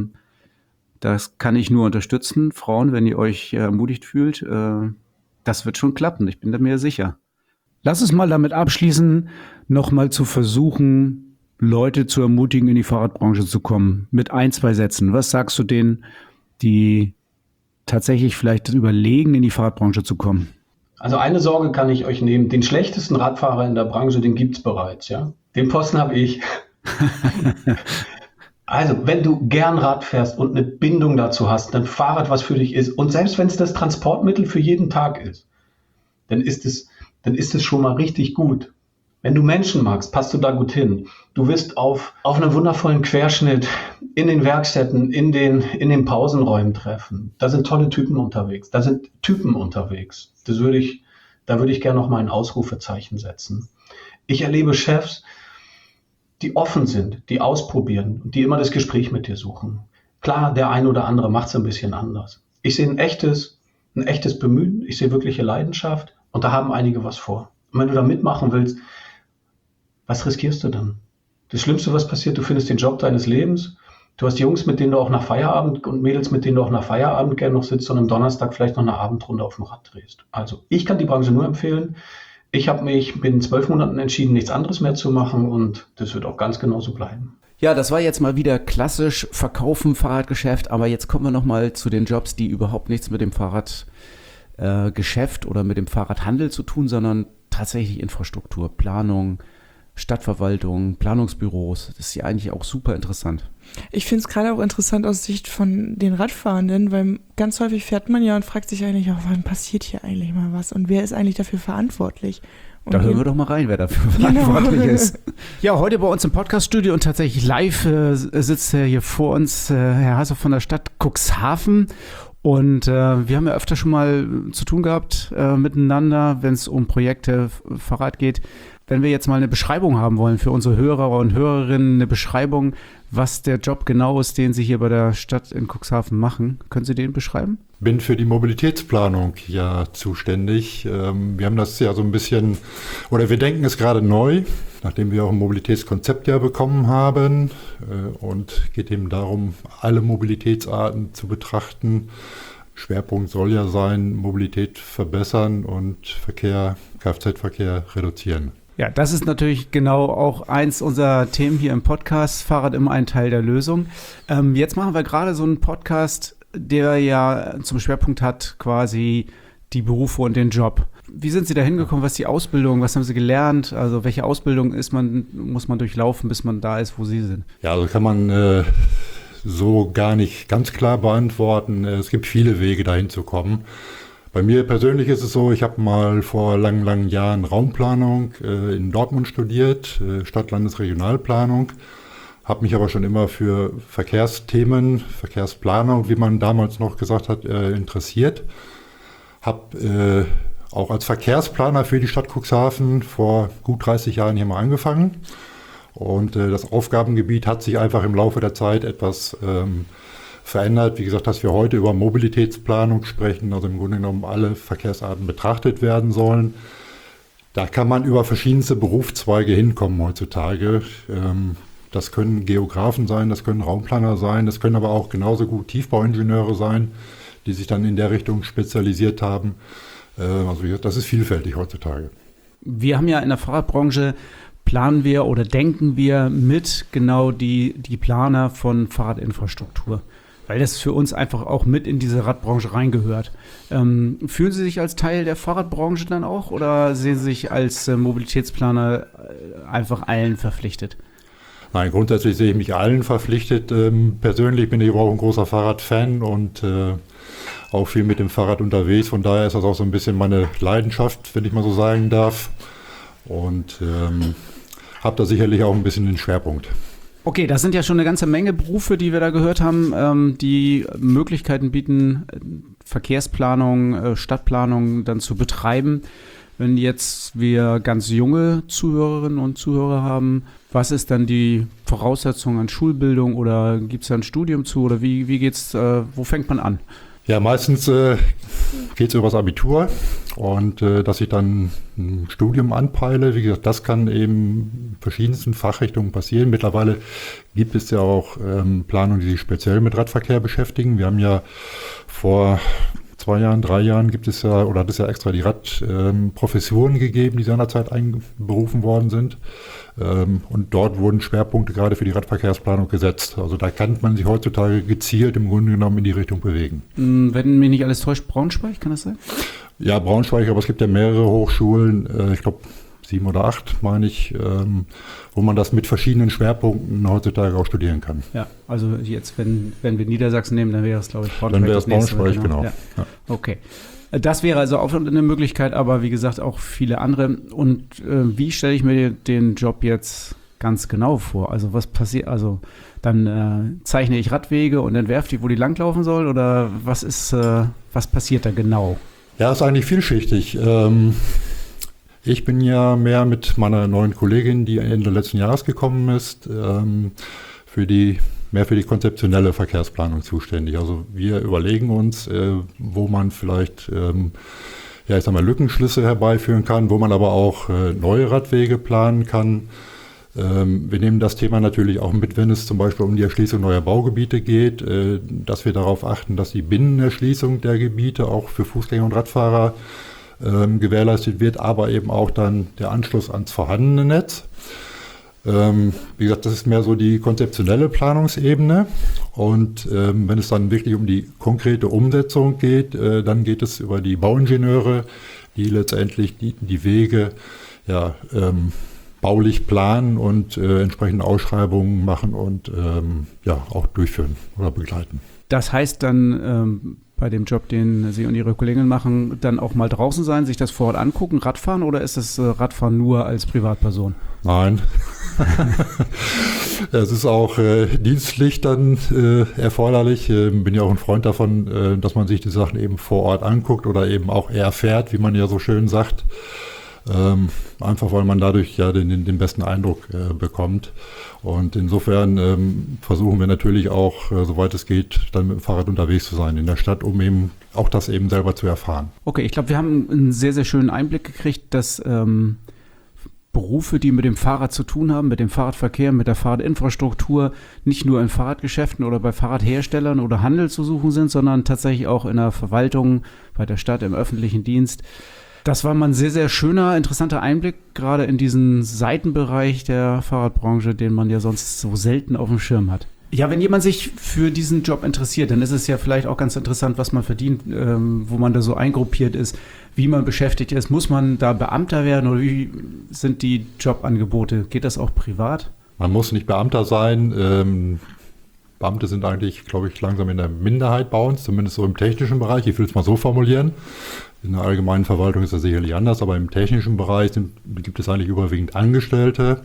das kann ich nur unterstützen. Frauen, wenn ihr euch ermutigt fühlt, das wird schon klappen. Ich bin da mir sicher. Lass uns mal damit abschließen, nochmal zu versuchen, Leute zu ermutigen, in die Fahrradbranche zu kommen. Mit 1, 2 Sätzen. Was sagst du denen, die tatsächlich vielleicht überlegen, in die Fahrradbranche zu kommen? Also eine Sorge kann ich euch nehmen. Den schlechtesten Radfahrer in der Branche, den gibt's bereits. Ja? Den Posten habe ich. Also, wenn du gern Rad fährst und eine Bindung dazu hast, ein Fahrrad, was für dich ist, und selbst wenn es das Transportmittel für jeden Tag ist, dann ist es schon mal richtig gut. Wenn du Menschen magst, passt du da gut hin. Du wirst auf einem wundervollen Querschnitt in den Werkstätten, in den Pausenräumen treffen. Da sind tolle Typen unterwegs. Da würde ich gerne noch mal ein Ausrufezeichen setzen. Ich erlebe Chefs, die offen sind, die ausprobieren und die immer das Gespräch mit dir suchen. Klar, der ein oder andere macht es ein bisschen anders. Ich sehe ein echtes Bemühen, ich sehe wirkliche Leidenschaft und da haben einige was vor. Und wenn du da mitmachen willst, was riskierst du dann? Das Schlimmste, was passiert, du findest den Job deines Lebens, du hast Jungs, mit denen du auch nach Feierabend und Mädels, mit denen du auch nach Feierabend gerne noch sitzt und am Donnerstag vielleicht noch eine Abendrunde auf dem Rad drehst. Also, ich kann die Branche nur empfehlen. Ich habe mich binnen 12 Monaten entschieden, nichts anderes mehr zu machen und das wird auch ganz genauso bleiben. Ja, das war jetzt mal wieder klassisch Verkaufen, Fahrradgeschäft, aber jetzt kommen wir nochmal zu den Jobs, die überhaupt nichts mit dem Fahrradgeschäft oder mit dem Fahrradhandel zu tun, sondern tatsächlich Infrastruktur, Planung, Stadtverwaltung, Planungsbüros. Das ist ja eigentlich auch super interessant. Ich finde es gerade auch interessant aus Sicht von den Radfahrenden, weil ganz häufig fährt man ja und fragt sich eigentlich, oh, wann passiert hier eigentlich mal was und wer ist eigentlich dafür verantwortlich? Und da hören wir doch mal rein, wer dafür verantwortlich ist. Ja, heute bei uns im Podcaststudio und tatsächlich live sitzt hier vor uns Herr Hasser von der Stadt Cuxhaven. Und wir haben ja öfter schon mal zu tun gehabt miteinander, wenn es um Projekte Fahrrad geht. Wenn wir jetzt mal eine Beschreibung haben wollen für unsere Hörer und Hörerinnen, eine Beschreibung, was der Job genau ist, den Sie hier bei der Stadt in Cuxhaven machen, können Sie den beschreiben? Bin für die Mobilitätsplanung ja zuständig. Wir haben das ja so ein bisschen, oder wir denken es gerade neu, nachdem wir auch ein Mobilitätskonzept ja bekommen haben. Und geht eben darum, alle Mobilitätsarten zu betrachten. Schwerpunkt soll ja sein, Mobilität verbessern und Kfz-Verkehr reduzieren. Ja, das ist natürlich genau auch eins unserer Themen hier im Podcast, Fahrrad immer ein Teil der Lösung. Jetzt machen wir gerade so einen Podcast, der ja zum Schwerpunkt hat quasi die Berufe und den Job. Wie sind Sie da hingekommen? Was ist die Ausbildung? Was haben Sie gelernt? Also welche Ausbildung muss man durchlaufen, bis man da ist, wo Sie sind? Ja, also kann man so gar nicht ganz klar beantworten. Es gibt viele Wege, dahin zu kommen. Bei mir persönlich ist es so, ich habe mal vor langen Jahren Raumplanung in Dortmund studiert, Stadt-Landes-Regionalplanung, habe mich aber schon immer für Verkehrsthemen, Verkehrsplanung, wie man damals noch gesagt hat, interessiert. Habe auch als Verkehrsplaner für die Stadt Cuxhaven vor gut 30 Jahren hier mal angefangen. Und das Aufgabengebiet hat sich einfach im Laufe der Zeit etwas verändert. Wie gesagt, dass wir heute über Mobilitätsplanung sprechen, also im Grunde genommen alle Verkehrsarten betrachtet werden sollen. Da kann man über verschiedenste Berufszweige hinkommen heutzutage. Das können Geografen sein, das können Raumplaner sein, das können aber auch genauso gut Tiefbauingenieure sein, die sich dann in der Richtung spezialisiert haben. Also wie gesagt, das ist vielfältig heutzutage. Wir haben ja in der Fahrradbranche planen wir oder denken wir mit genau die Planer von Fahrradinfrastruktur, weil das für uns einfach auch mit in diese Radbranche reingehört. Fühlen Sie sich als Teil der Fahrradbranche dann auch oder sehen Sie sich als Mobilitätsplaner einfach allen verpflichtet? Nein, grundsätzlich sehe ich mich allen verpflichtet. Persönlich bin ich aber auch ein großer Fahrradfan und auch viel mit dem Fahrrad unterwegs. Von daher ist das auch so ein bisschen meine Leidenschaft, wenn ich mal so sagen darf. Und habe da sicherlich auch ein bisschen den Schwerpunkt. Okay, das sind ja schon eine ganze Menge Berufe, die wir da gehört haben, die Möglichkeiten bieten, Verkehrsplanung, Stadtplanung dann zu betreiben. Wenn jetzt wir ganz junge Zuhörerinnen und Zuhörer haben, was ist dann die Voraussetzung an Schulbildung oder gibt es da ein Studium zu oder wie geht's, wo fängt man an? Ja, meistens geht es über das Abitur und dass ich dann ein Studium anpeile. Wie gesagt, das kann eben in verschiedensten Fachrichtungen passieren. Mittlerweile gibt es ja auch Planungen, die sich speziell mit Radverkehr beschäftigen. Wir haben ja vor 2 Jahren, 3 Jahren gibt es ja, oder hat es ja extra die Radprofessuren gegeben, die seinerzeit einberufen worden sind. Und dort wurden Schwerpunkte gerade für die Radverkehrsplanung gesetzt. Also da kann man sich heutzutage gezielt im Grunde genommen in die Richtung bewegen. Wenn mich nicht alles täuscht, Braunschweig, kann das sein? Ja, Braunschweig, aber es gibt ja mehrere Hochschulen, ich glaube 7 oder 8, meine ich, wo man das mit verschiedenen Schwerpunkten heutzutage auch studieren kann. Ja, also jetzt, wenn wir Niedersachsen nehmen, dann wäre es, glaube ich, Braunschweig. Dann wäre es Braunschweig, genau. Ja. Okay. Das wäre also auch eine Möglichkeit, aber wie gesagt auch viele andere. Und wie stelle ich mir den Job jetzt ganz genau vor? Also was passiert, also dann zeichne ich Radwege und entwerfe die, wo die langlaufen sollen, oder was passiert da genau? Ja, ist eigentlich vielschichtig. Ich bin ja mehr mit meiner neuen Kollegin, die Ende letzten Jahres gekommen ist, für die konzeptionelle Verkehrsplanung zuständig. Also wir überlegen uns, wo man vielleicht Lückenschlüsse herbeiführen kann, wo man aber auch neue Radwege planen kann. Wir nehmen das Thema natürlich auch mit, wenn es zum Beispiel um die Erschließung neuer Baugebiete geht, dass wir darauf achten, dass die Binnenerschließung der Gebiete auch für Fußgänger und Radfahrer gewährleistet wird, aber eben auch dann der Anschluss ans vorhandene Netz. Wie gesagt, das ist mehr so die konzeptionelle Planungsebene, und wenn es dann wirklich um die konkrete Umsetzung geht, dann geht es über die Bauingenieure, die letztendlich die Wege baulich planen und entsprechende Ausschreibungen machen und auch durchführen oder begleiten. Das heißt dann bei dem Job, den Sie und Ihre Kollegin machen, dann auch mal draußen sein, sich das vor Ort angucken, Radfahren, oder ist das Radfahren nur als Privatperson? Nein. Es ist auch dienstlich dann erforderlich. Bin ja auch ein Freund davon, dass man sich die Sachen eben vor Ort anguckt oder eben auch erfährt, wie man ja so schön sagt. Einfach weil man dadurch ja den besten Eindruck bekommt. Und insofern versuchen wir natürlich auch, soweit es geht, dann mit dem Fahrrad unterwegs zu sein in der Stadt, um eben auch das eben selber zu erfahren. Okay, ich glaube, wir haben einen sehr, sehr schönen Einblick gekriegt, dass Berufe, die mit dem Fahrrad zu tun haben, mit dem Fahrradverkehr, mit der Fahrradinfrastruktur, nicht nur in Fahrradgeschäften oder bei Fahrradherstellern oder Handel zu suchen sind, sondern tatsächlich auch in der Verwaltung, bei der Stadt, im öffentlichen Dienst. Das war mal ein sehr, sehr schöner, interessanter Einblick, gerade in diesen Seitenbereich der Fahrradbranche, den man ja sonst so selten auf dem Schirm hat. Ja, wenn jemand sich für diesen Job interessiert, dann ist es ja vielleicht auch ganz interessant, was man verdient, wo man da so eingruppiert ist, wie man beschäftigt ist. Muss man da Beamter werden, oder wie sind die Jobangebote? Geht das auch privat? Man muss nicht Beamter sein. Beamte sind eigentlich, glaube ich, langsam in der Minderheit bei uns, zumindest so im technischen Bereich. Ich will es mal so formulieren. In der allgemeinen Verwaltung ist das sicherlich anders, aber im technischen Bereich gibt es eigentlich überwiegend Angestellte.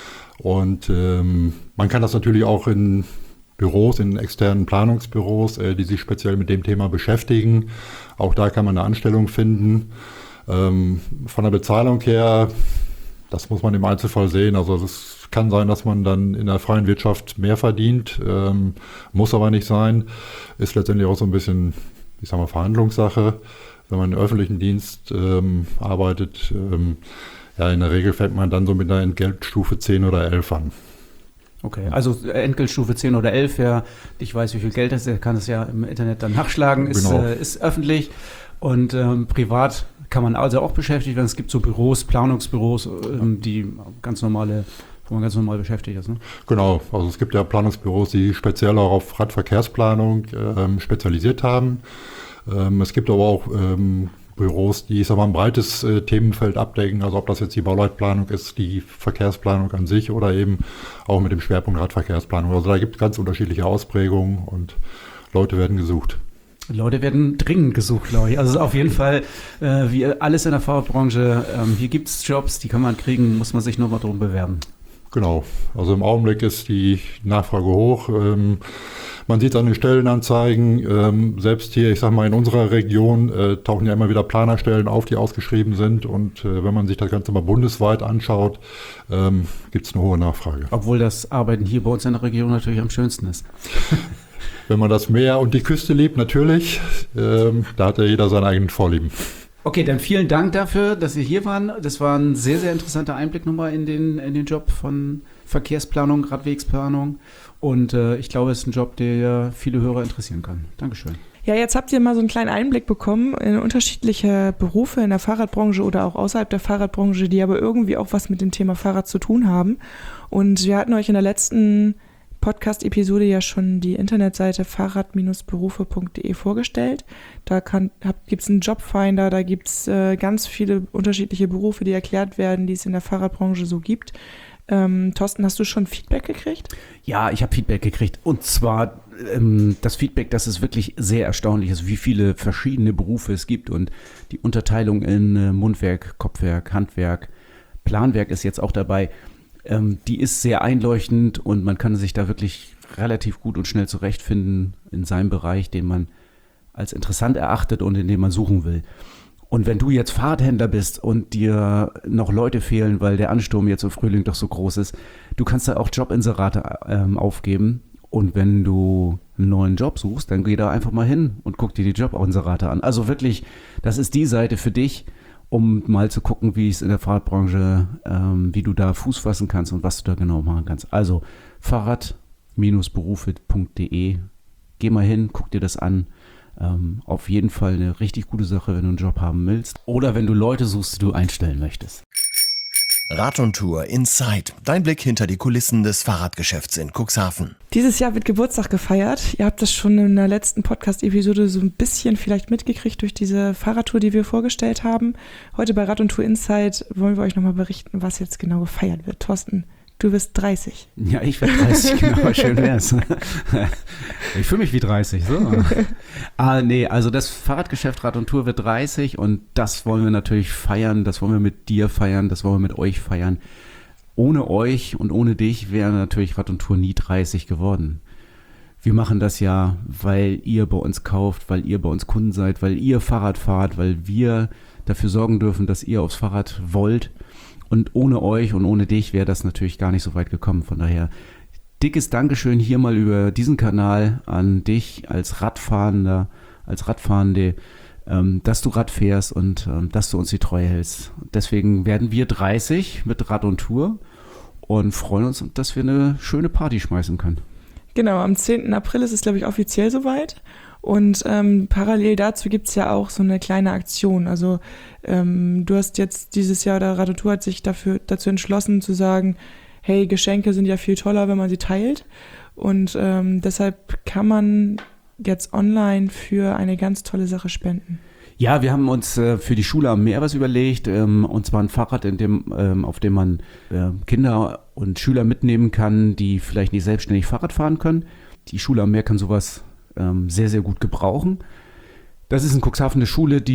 Und man kann das natürlich auch in Büros, in externen Planungsbüros, die sich speziell mit dem Thema beschäftigen. Auch da kann man eine Anstellung finden. Von der Bezahlung her, das muss man im Einzelfall sehen. Also es kann sein, dass man dann in der freien Wirtschaft mehr verdient, muss aber nicht sein. Ist letztendlich auch so ein bisschen, ich sag mal, Verhandlungssache. Wenn man im öffentlichen Dienst arbeitet, in der Regel fängt man dann so mit einer Entgeltstufe 10 oder 11 an. Okay, also Entgeltstufe 10 oder 11, wer ich weiß, wie viel Geld das ist, der kann es ja im Internet dann nachschlagen, ist öffentlich, und privat kann man also auch beschäftigt werden. Es gibt so Büros, Planungsbüros, die wo man ganz normal beschäftigt ist. Ne? Genau, also es gibt ja Planungsbüros, die speziell auch auf Radverkehrsplanung spezialisiert haben. Es gibt aber auch Büros, die, ich sag mal, ein breites Themenfeld abdecken, also ob das jetzt die Bauleitplanung ist, die Verkehrsplanung an sich oder eben auch mit dem Schwerpunkt Radverkehrsplanung. Also da gibt es ganz unterschiedliche Ausprägungen und Leute werden gesucht. Leute werden dringend gesucht, glaube ich. Also auf jeden Fall, wie alles in der Fahrradbranche, hier gibt es Jobs, die kann man kriegen, muss man sich nur mal drum bewerben. Genau, also im Augenblick ist die Nachfrage hoch. Man sieht an den Stellenanzeigen, selbst hier, ich sag mal, in unserer Region tauchen ja immer wieder Planerstellen auf, die ausgeschrieben sind. Und wenn man sich das Ganze mal bundesweit anschaut, gibt es eine hohe Nachfrage. Obwohl das Arbeiten hier bei uns in der Region natürlich am schönsten ist. Wenn man das Meer und die Küste liebt, natürlich, da hat ja jeder seine eigenen Vorlieben. Okay, dann vielen Dank dafür, dass Sie hier waren. Das war ein sehr, sehr interessanter Einblick nochmal in den Job von Verkehrsplanung, Radwegsplanung. Und ich glaube, es ist ein Job, der viele Hörer interessieren kann. Dankeschön. Ja, jetzt habt ihr mal so einen kleinen Einblick bekommen in unterschiedliche Berufe in der Fahrradbranche oder auch außerhalb der Fahrradbranche, die aber irgendwie auch was mit dem Thema Fahrrad zu tun haben. Und wir hatten euch in der letzten Podcast-Episode ja schon die Internetseite fahrrad-berufe.de vorgestellt. Da gibt es einen Jobfinder, da gibt es ganz viele unterschiedliche Berufe, die erklärt werden, die es in der Fahrradbranche so gibt. Thorsten, hast du schon Feedback gekriegt? Ja, ich habe Feedback gekriegt. Und zwar das Feedback, dass es wirklich sehr erstaunlich ist, wie viele verschiedene Berufe es gibt. Und die Unterteilung in Mundwerk, Kopfwerk, Handwerk, Planwerk ist jetzt auch dabei. Die ist sehr einleuchtend und man kann sich da wirklich relativ gut und schnell zurechtfinden in seinem Bereich, den man als interessant erachtet und in dem man suchen will. Und wenn du jetzt Fahrradhändler bist und dir noch Leute fehlen, weil der Ansturm jetzt im Frühling doch so groß ist, du kannst da auch Jobinserate aufgeben. Und wenn du einen neuen Job suchst, dann geh da einfach mal hin und guck dir die Jobinserate an. Also wirklich, das ist die Seite für dich, um mal zu gucken, wie es in der Fahrradbranche, wie du da Fuß fassen kannst und was du da genau machen kannst. Also fahrrad-berufe.de, geh mal hin, guck dir das an. Auf jeden Fall eine richtig gute Sache, wenn du einen Job haben willst. Oder wenn du Leute suchst, die du einstellen möchtest. Rad und Tour Inside. Dein Blick hinter die Kulissen des Fahrradgeschäfts in Cuxhaven. Dieses Jahr wird Geburtstag gefeiert. Ihr habt das schon in der letzten Podcast-Episode so ein bisschen vielleicht mitgekriegt durch diese Fahrradtour, die wir vorgestellt haben. Heute bei Rad und Tour Inside wollen wir euch nochmal berichten, was jetzt genau gefeiert wird. Thorsten, du wirst 30. Ja, ich werde 30, genau, schön wär's. Ich fühle mich wie 30, so. Nee, also das Fahrradgeschäft Rad und Tour wird 30 und das wollen wir natürlich feiern, das wollen wir mit dir feiern, das wollen wir mit euch feiern. Ohne euch und ohne dich wäre natürlich Rad und Tour nie 30 geworden. Wir machen das ja, weil ihr bei uns kauft, weil ihr bei uns Kunden seid, weil ihr Fahrrad fahrt, weil wir dafür sorgen dürfen, dass ihr aufs Fahrrad wollt. Und ohne euch und ohne dich wäre das natürlich gar nicht so weit gekommen. Von daher dickes Dankeschön hier mal über diesen Kanal an dich als Radfahrender, als Radfahrende, dass du Rad fährst und dass du uns die Treue hältst. Deswegen werden wir 30 mit Rad und Tour und freuen uns, dass wir eine schöne Party schmeißen können. Genau, am 10. April ist es, glaube ich, offiziell soweit. Und parallel dazu gibt es ja auch so eine kleine Aktion. Also du hast jetzt dieses Jahr, der Rad und Tour hat sich dazu entschlossen zu sagen, hey, Geschenke sind ja viel toller, wenn man sie teilt. Und deshalb kann man jetzt online für eine ganz tolle Sache spenden. Ja, wir haben uns für die Schule am Meer was überlegt, und zwar ein Fahrrad, auf dem man Kinder und Schüler mitnehmen kann, die vielleicht nicht selbstständig Fahrrad fahren können. Die Schule am Meer kann sowas sehr, sehr gut gebrauchen. Das ist in Cuxhaven eine Schule,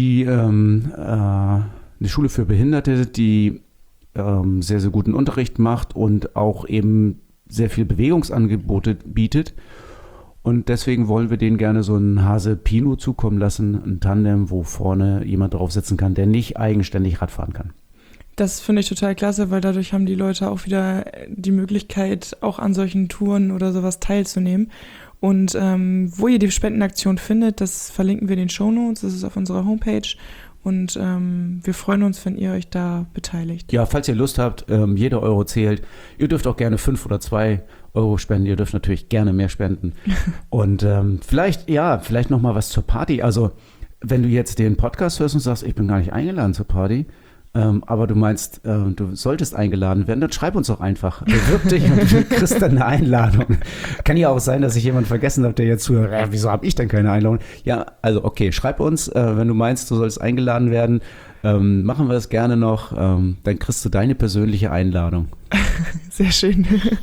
eine Schule für Behinderte, die sehr, sehr guten Unterricht macht und auch eben sehr viel Bewegungsangebote bietet. Und deswegen wollen wir denen gerne so einen Hase Pino zukommen lassen, ein Tandem, wo vorne jemand drauf sitzen kann, der nicht eigenständig Rad fahren kann. Das finde ich total klasse, weil dadurch haben die Leute auch wieder die Möglichkeit, auch an solchen Touren oder sowas teilzunehmen. Und wo ihr die Spendenaktion findet, das verlinken wir in den Shownotes, das ist auf unserer Homepage. Und wir freuen uns, wenn ihr euch da beteiligt. Ja, falls ihr Lust habt, jeder Euro zählt. Ihr dürft auch gerne 5 oder 2 Euro spenden. Ihr dürft natürlich gerne mehr spenden. Und vielleicht noch mal was zur Party. Also, wenn du jetzt den Podcast hörst und sagst, ich bin gar nicht eingeladen zur Party, aber du meinst, du solltest eingeladen werden, dann schreib uns doch einfach. Bewirb dich und du kriegst dann eine Einladung. Kann ja auch sein, dass ich jemanden vergessen habe, der jetzt zuhört, wieso habe ich denn keine Einladung? Ja, also okay, schreib uns, wenn du meinst, du sollst eingeladen werden, machen wir das gerne noch, dann kriegst du deine persönliche Einladung. Sehr schön.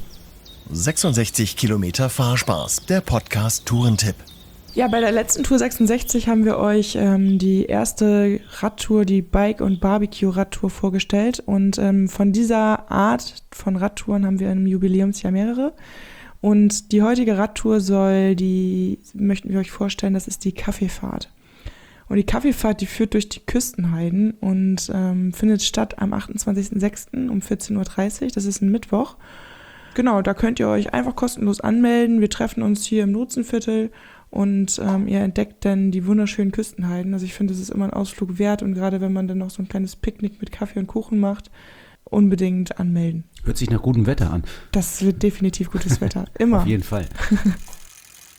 66 Kilometer Fahrspaß, der Podcast Tourentipp. Ja, bei der letzten Tour 66 haben wir euch die erste Radtour, die Bike- und Barbecue-Radtour vorgestellt. Und von dieser Art von Radtouren haben wir im Jubiläumsjahr mehrere. Und die heutige Radtour möchten wir euch vorstellen, das ist die Kaffeefahrt. Und die Kaffeefahrt, die führt durch die Küstenheiden und findet statt am 28.06. um 14.30 Uhr. Das ist ein Mittwoch. Genau, da könnt ihr euch einfach kostenlos anmelden. Wir treffen uns hier im Nutzenviertel. Und ihr entdeckt dann die wunderschönen Küstenheiden. Also ich finde, es ist immer ein Ausflug wert. Und gerade wenn man dann noch so ein kleines Picknick mit Kaffee und Kuchen macht, unbedingt anmelden. Hört sich nach gutem Wetter an. Das wird definitiv gutes Wetter. Immer. Auf jeden Fall.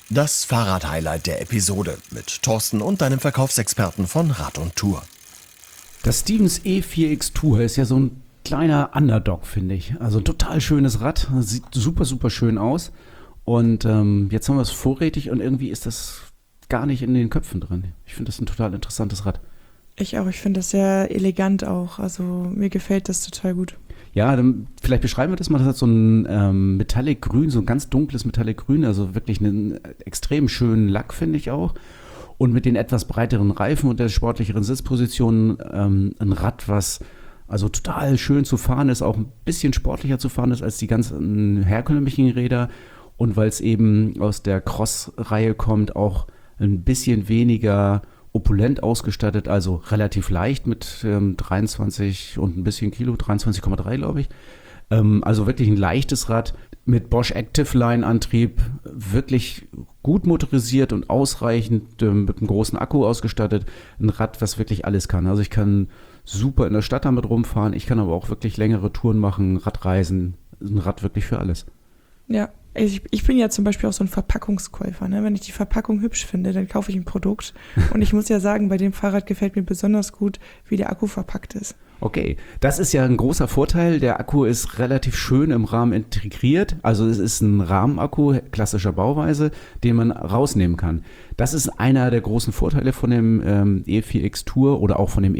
Das Fahrrad-Highlight der Episode mit Thorsten und deinem Verkaufsexperten von Rad und Tour. Das Stevens E4X Tour ist ja so ein kleiner Underdog, finde ich. Also ein total schönes Rad, sieht super, super schön aus. Und jetzt haben wir es vorrätig und irgendwie ist das gar nicht in den Köpfen drin. Ich finde das ein total interessantes Rad. Ich auch, ich finde das sehr elegant auch. Also mir gefällt das total gut. Ja, dann vielleicht beschreiben wir das mal. Das hat so ein Metallic Grün, so ein ganz dunkles Metallic Grün, also wirklich einen extrem schönen Lack, finde ich auch. Und mit den etwas breiteren Reifen und der sportlicheren Sitzposition ein Rad, was also total schön zu fahren ist, auch ein bisschen sportlicher zu fahren ist als die ganzen herkömmlichen Räder. Und weil es eben aus der Cross-Reihe kommt, auch ein bisschen weniger opulent ausgestattet, also relativ leicht mit 23 und ein bisschen Kilo, 23,3 glaube ich. Also wirklich ein leichtes Rad mit Bosch Active Line Antrieb, wirklich gut motorisiert und ausreichend mit einem großen Akku ausgestattet. Ein Rad, was wirklich alles kann. Also ich kann super in der Stadt damit rumfahren, ich kann aber auch wirklich längere Touren machen, Radreisen, ein Rad wirklich für alles. Ja, ich bin ja zum Beispiel auch so ein Verpackungskäufer. Ne? Wenn ich die Verpackung hübsch finde, dann kaufe ich ein Produkt. Und ich muss ja sagen, bei dem Fahrrad gefällt mir besonders gut, wie der Akku verpackt ist. Okay, das ist ja ein großer Vorteil. Der Akku ist relativ schön im Rahmen integriert. Also es ist ein Rahmenakku klassischer Bauweise, den man rausnehmen kann. Das ist einer der großen Vorteile von dem E4X Tour oder auch von dem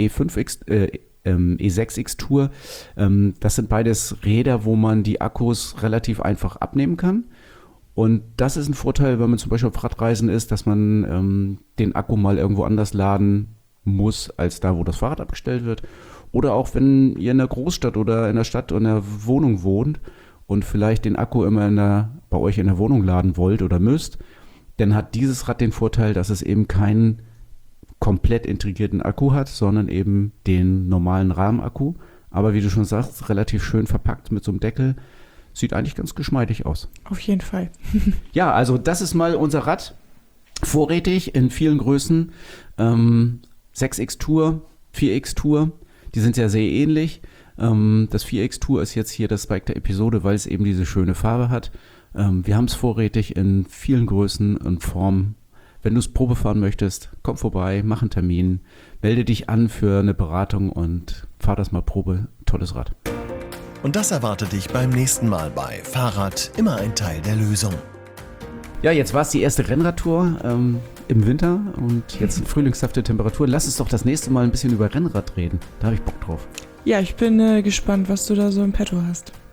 E6X Tour. Das sind beides Räder, wo man die Akkus relativ einfach abnehmen kann. Und das ist ein Vorteil, wenn man zum Beispiel auf Radreisen ist, dass man den Akku mal irgendwo anders laden muss, als da, wo das Fahrrad abgestellt wird. Oder auch, wenn ihr in der Großstadt oder in der Stadt oder in der Wohnung wohnt und vielleicht den Akku immer bei euch in der Wohnung laden wollt oder müsst, dann hat dieses Rad den Vorteil, dass es eben keinen komplett integrierten Akku hat, sondern eben den normalen Rahmenakku. Aber wie du schon sagst, relativ schön verpackt mit so einem Deckel. Sieht eigentlich ganz geschmeidig aus. Auf jeden Fall. Ja, also das ist mal unser Rad. Vorrätig in vielen Größen. 6X Tour, 4X Tour. Die sind ja sehr ähnlich. Das 4X Tour ist jetzt hier das Bike der Episode, weil es eben diese schöne Farbe hat. Wir haben es vorrätig in vielen Größen und Formen. Wenn du es Probe fahren möchtest, komm vorbei, mach einen Termin, melde dich an für eine Beratung und fahr das mal Probe. Tolles Rad. Und das erwartet dich beim nächsten Mal bei Fahrrad, immer ein Teil der Lösung. Ja, jetzt war es die erste Rennradtour im Winter und jetzt frühlingshafte Temperaturen. Lass uns doch das nächste Mal ein bisschen über Rennrad reden. Da habe ich Bock drauf. Ja, ich bin gespannt, was du da so im Petto hast.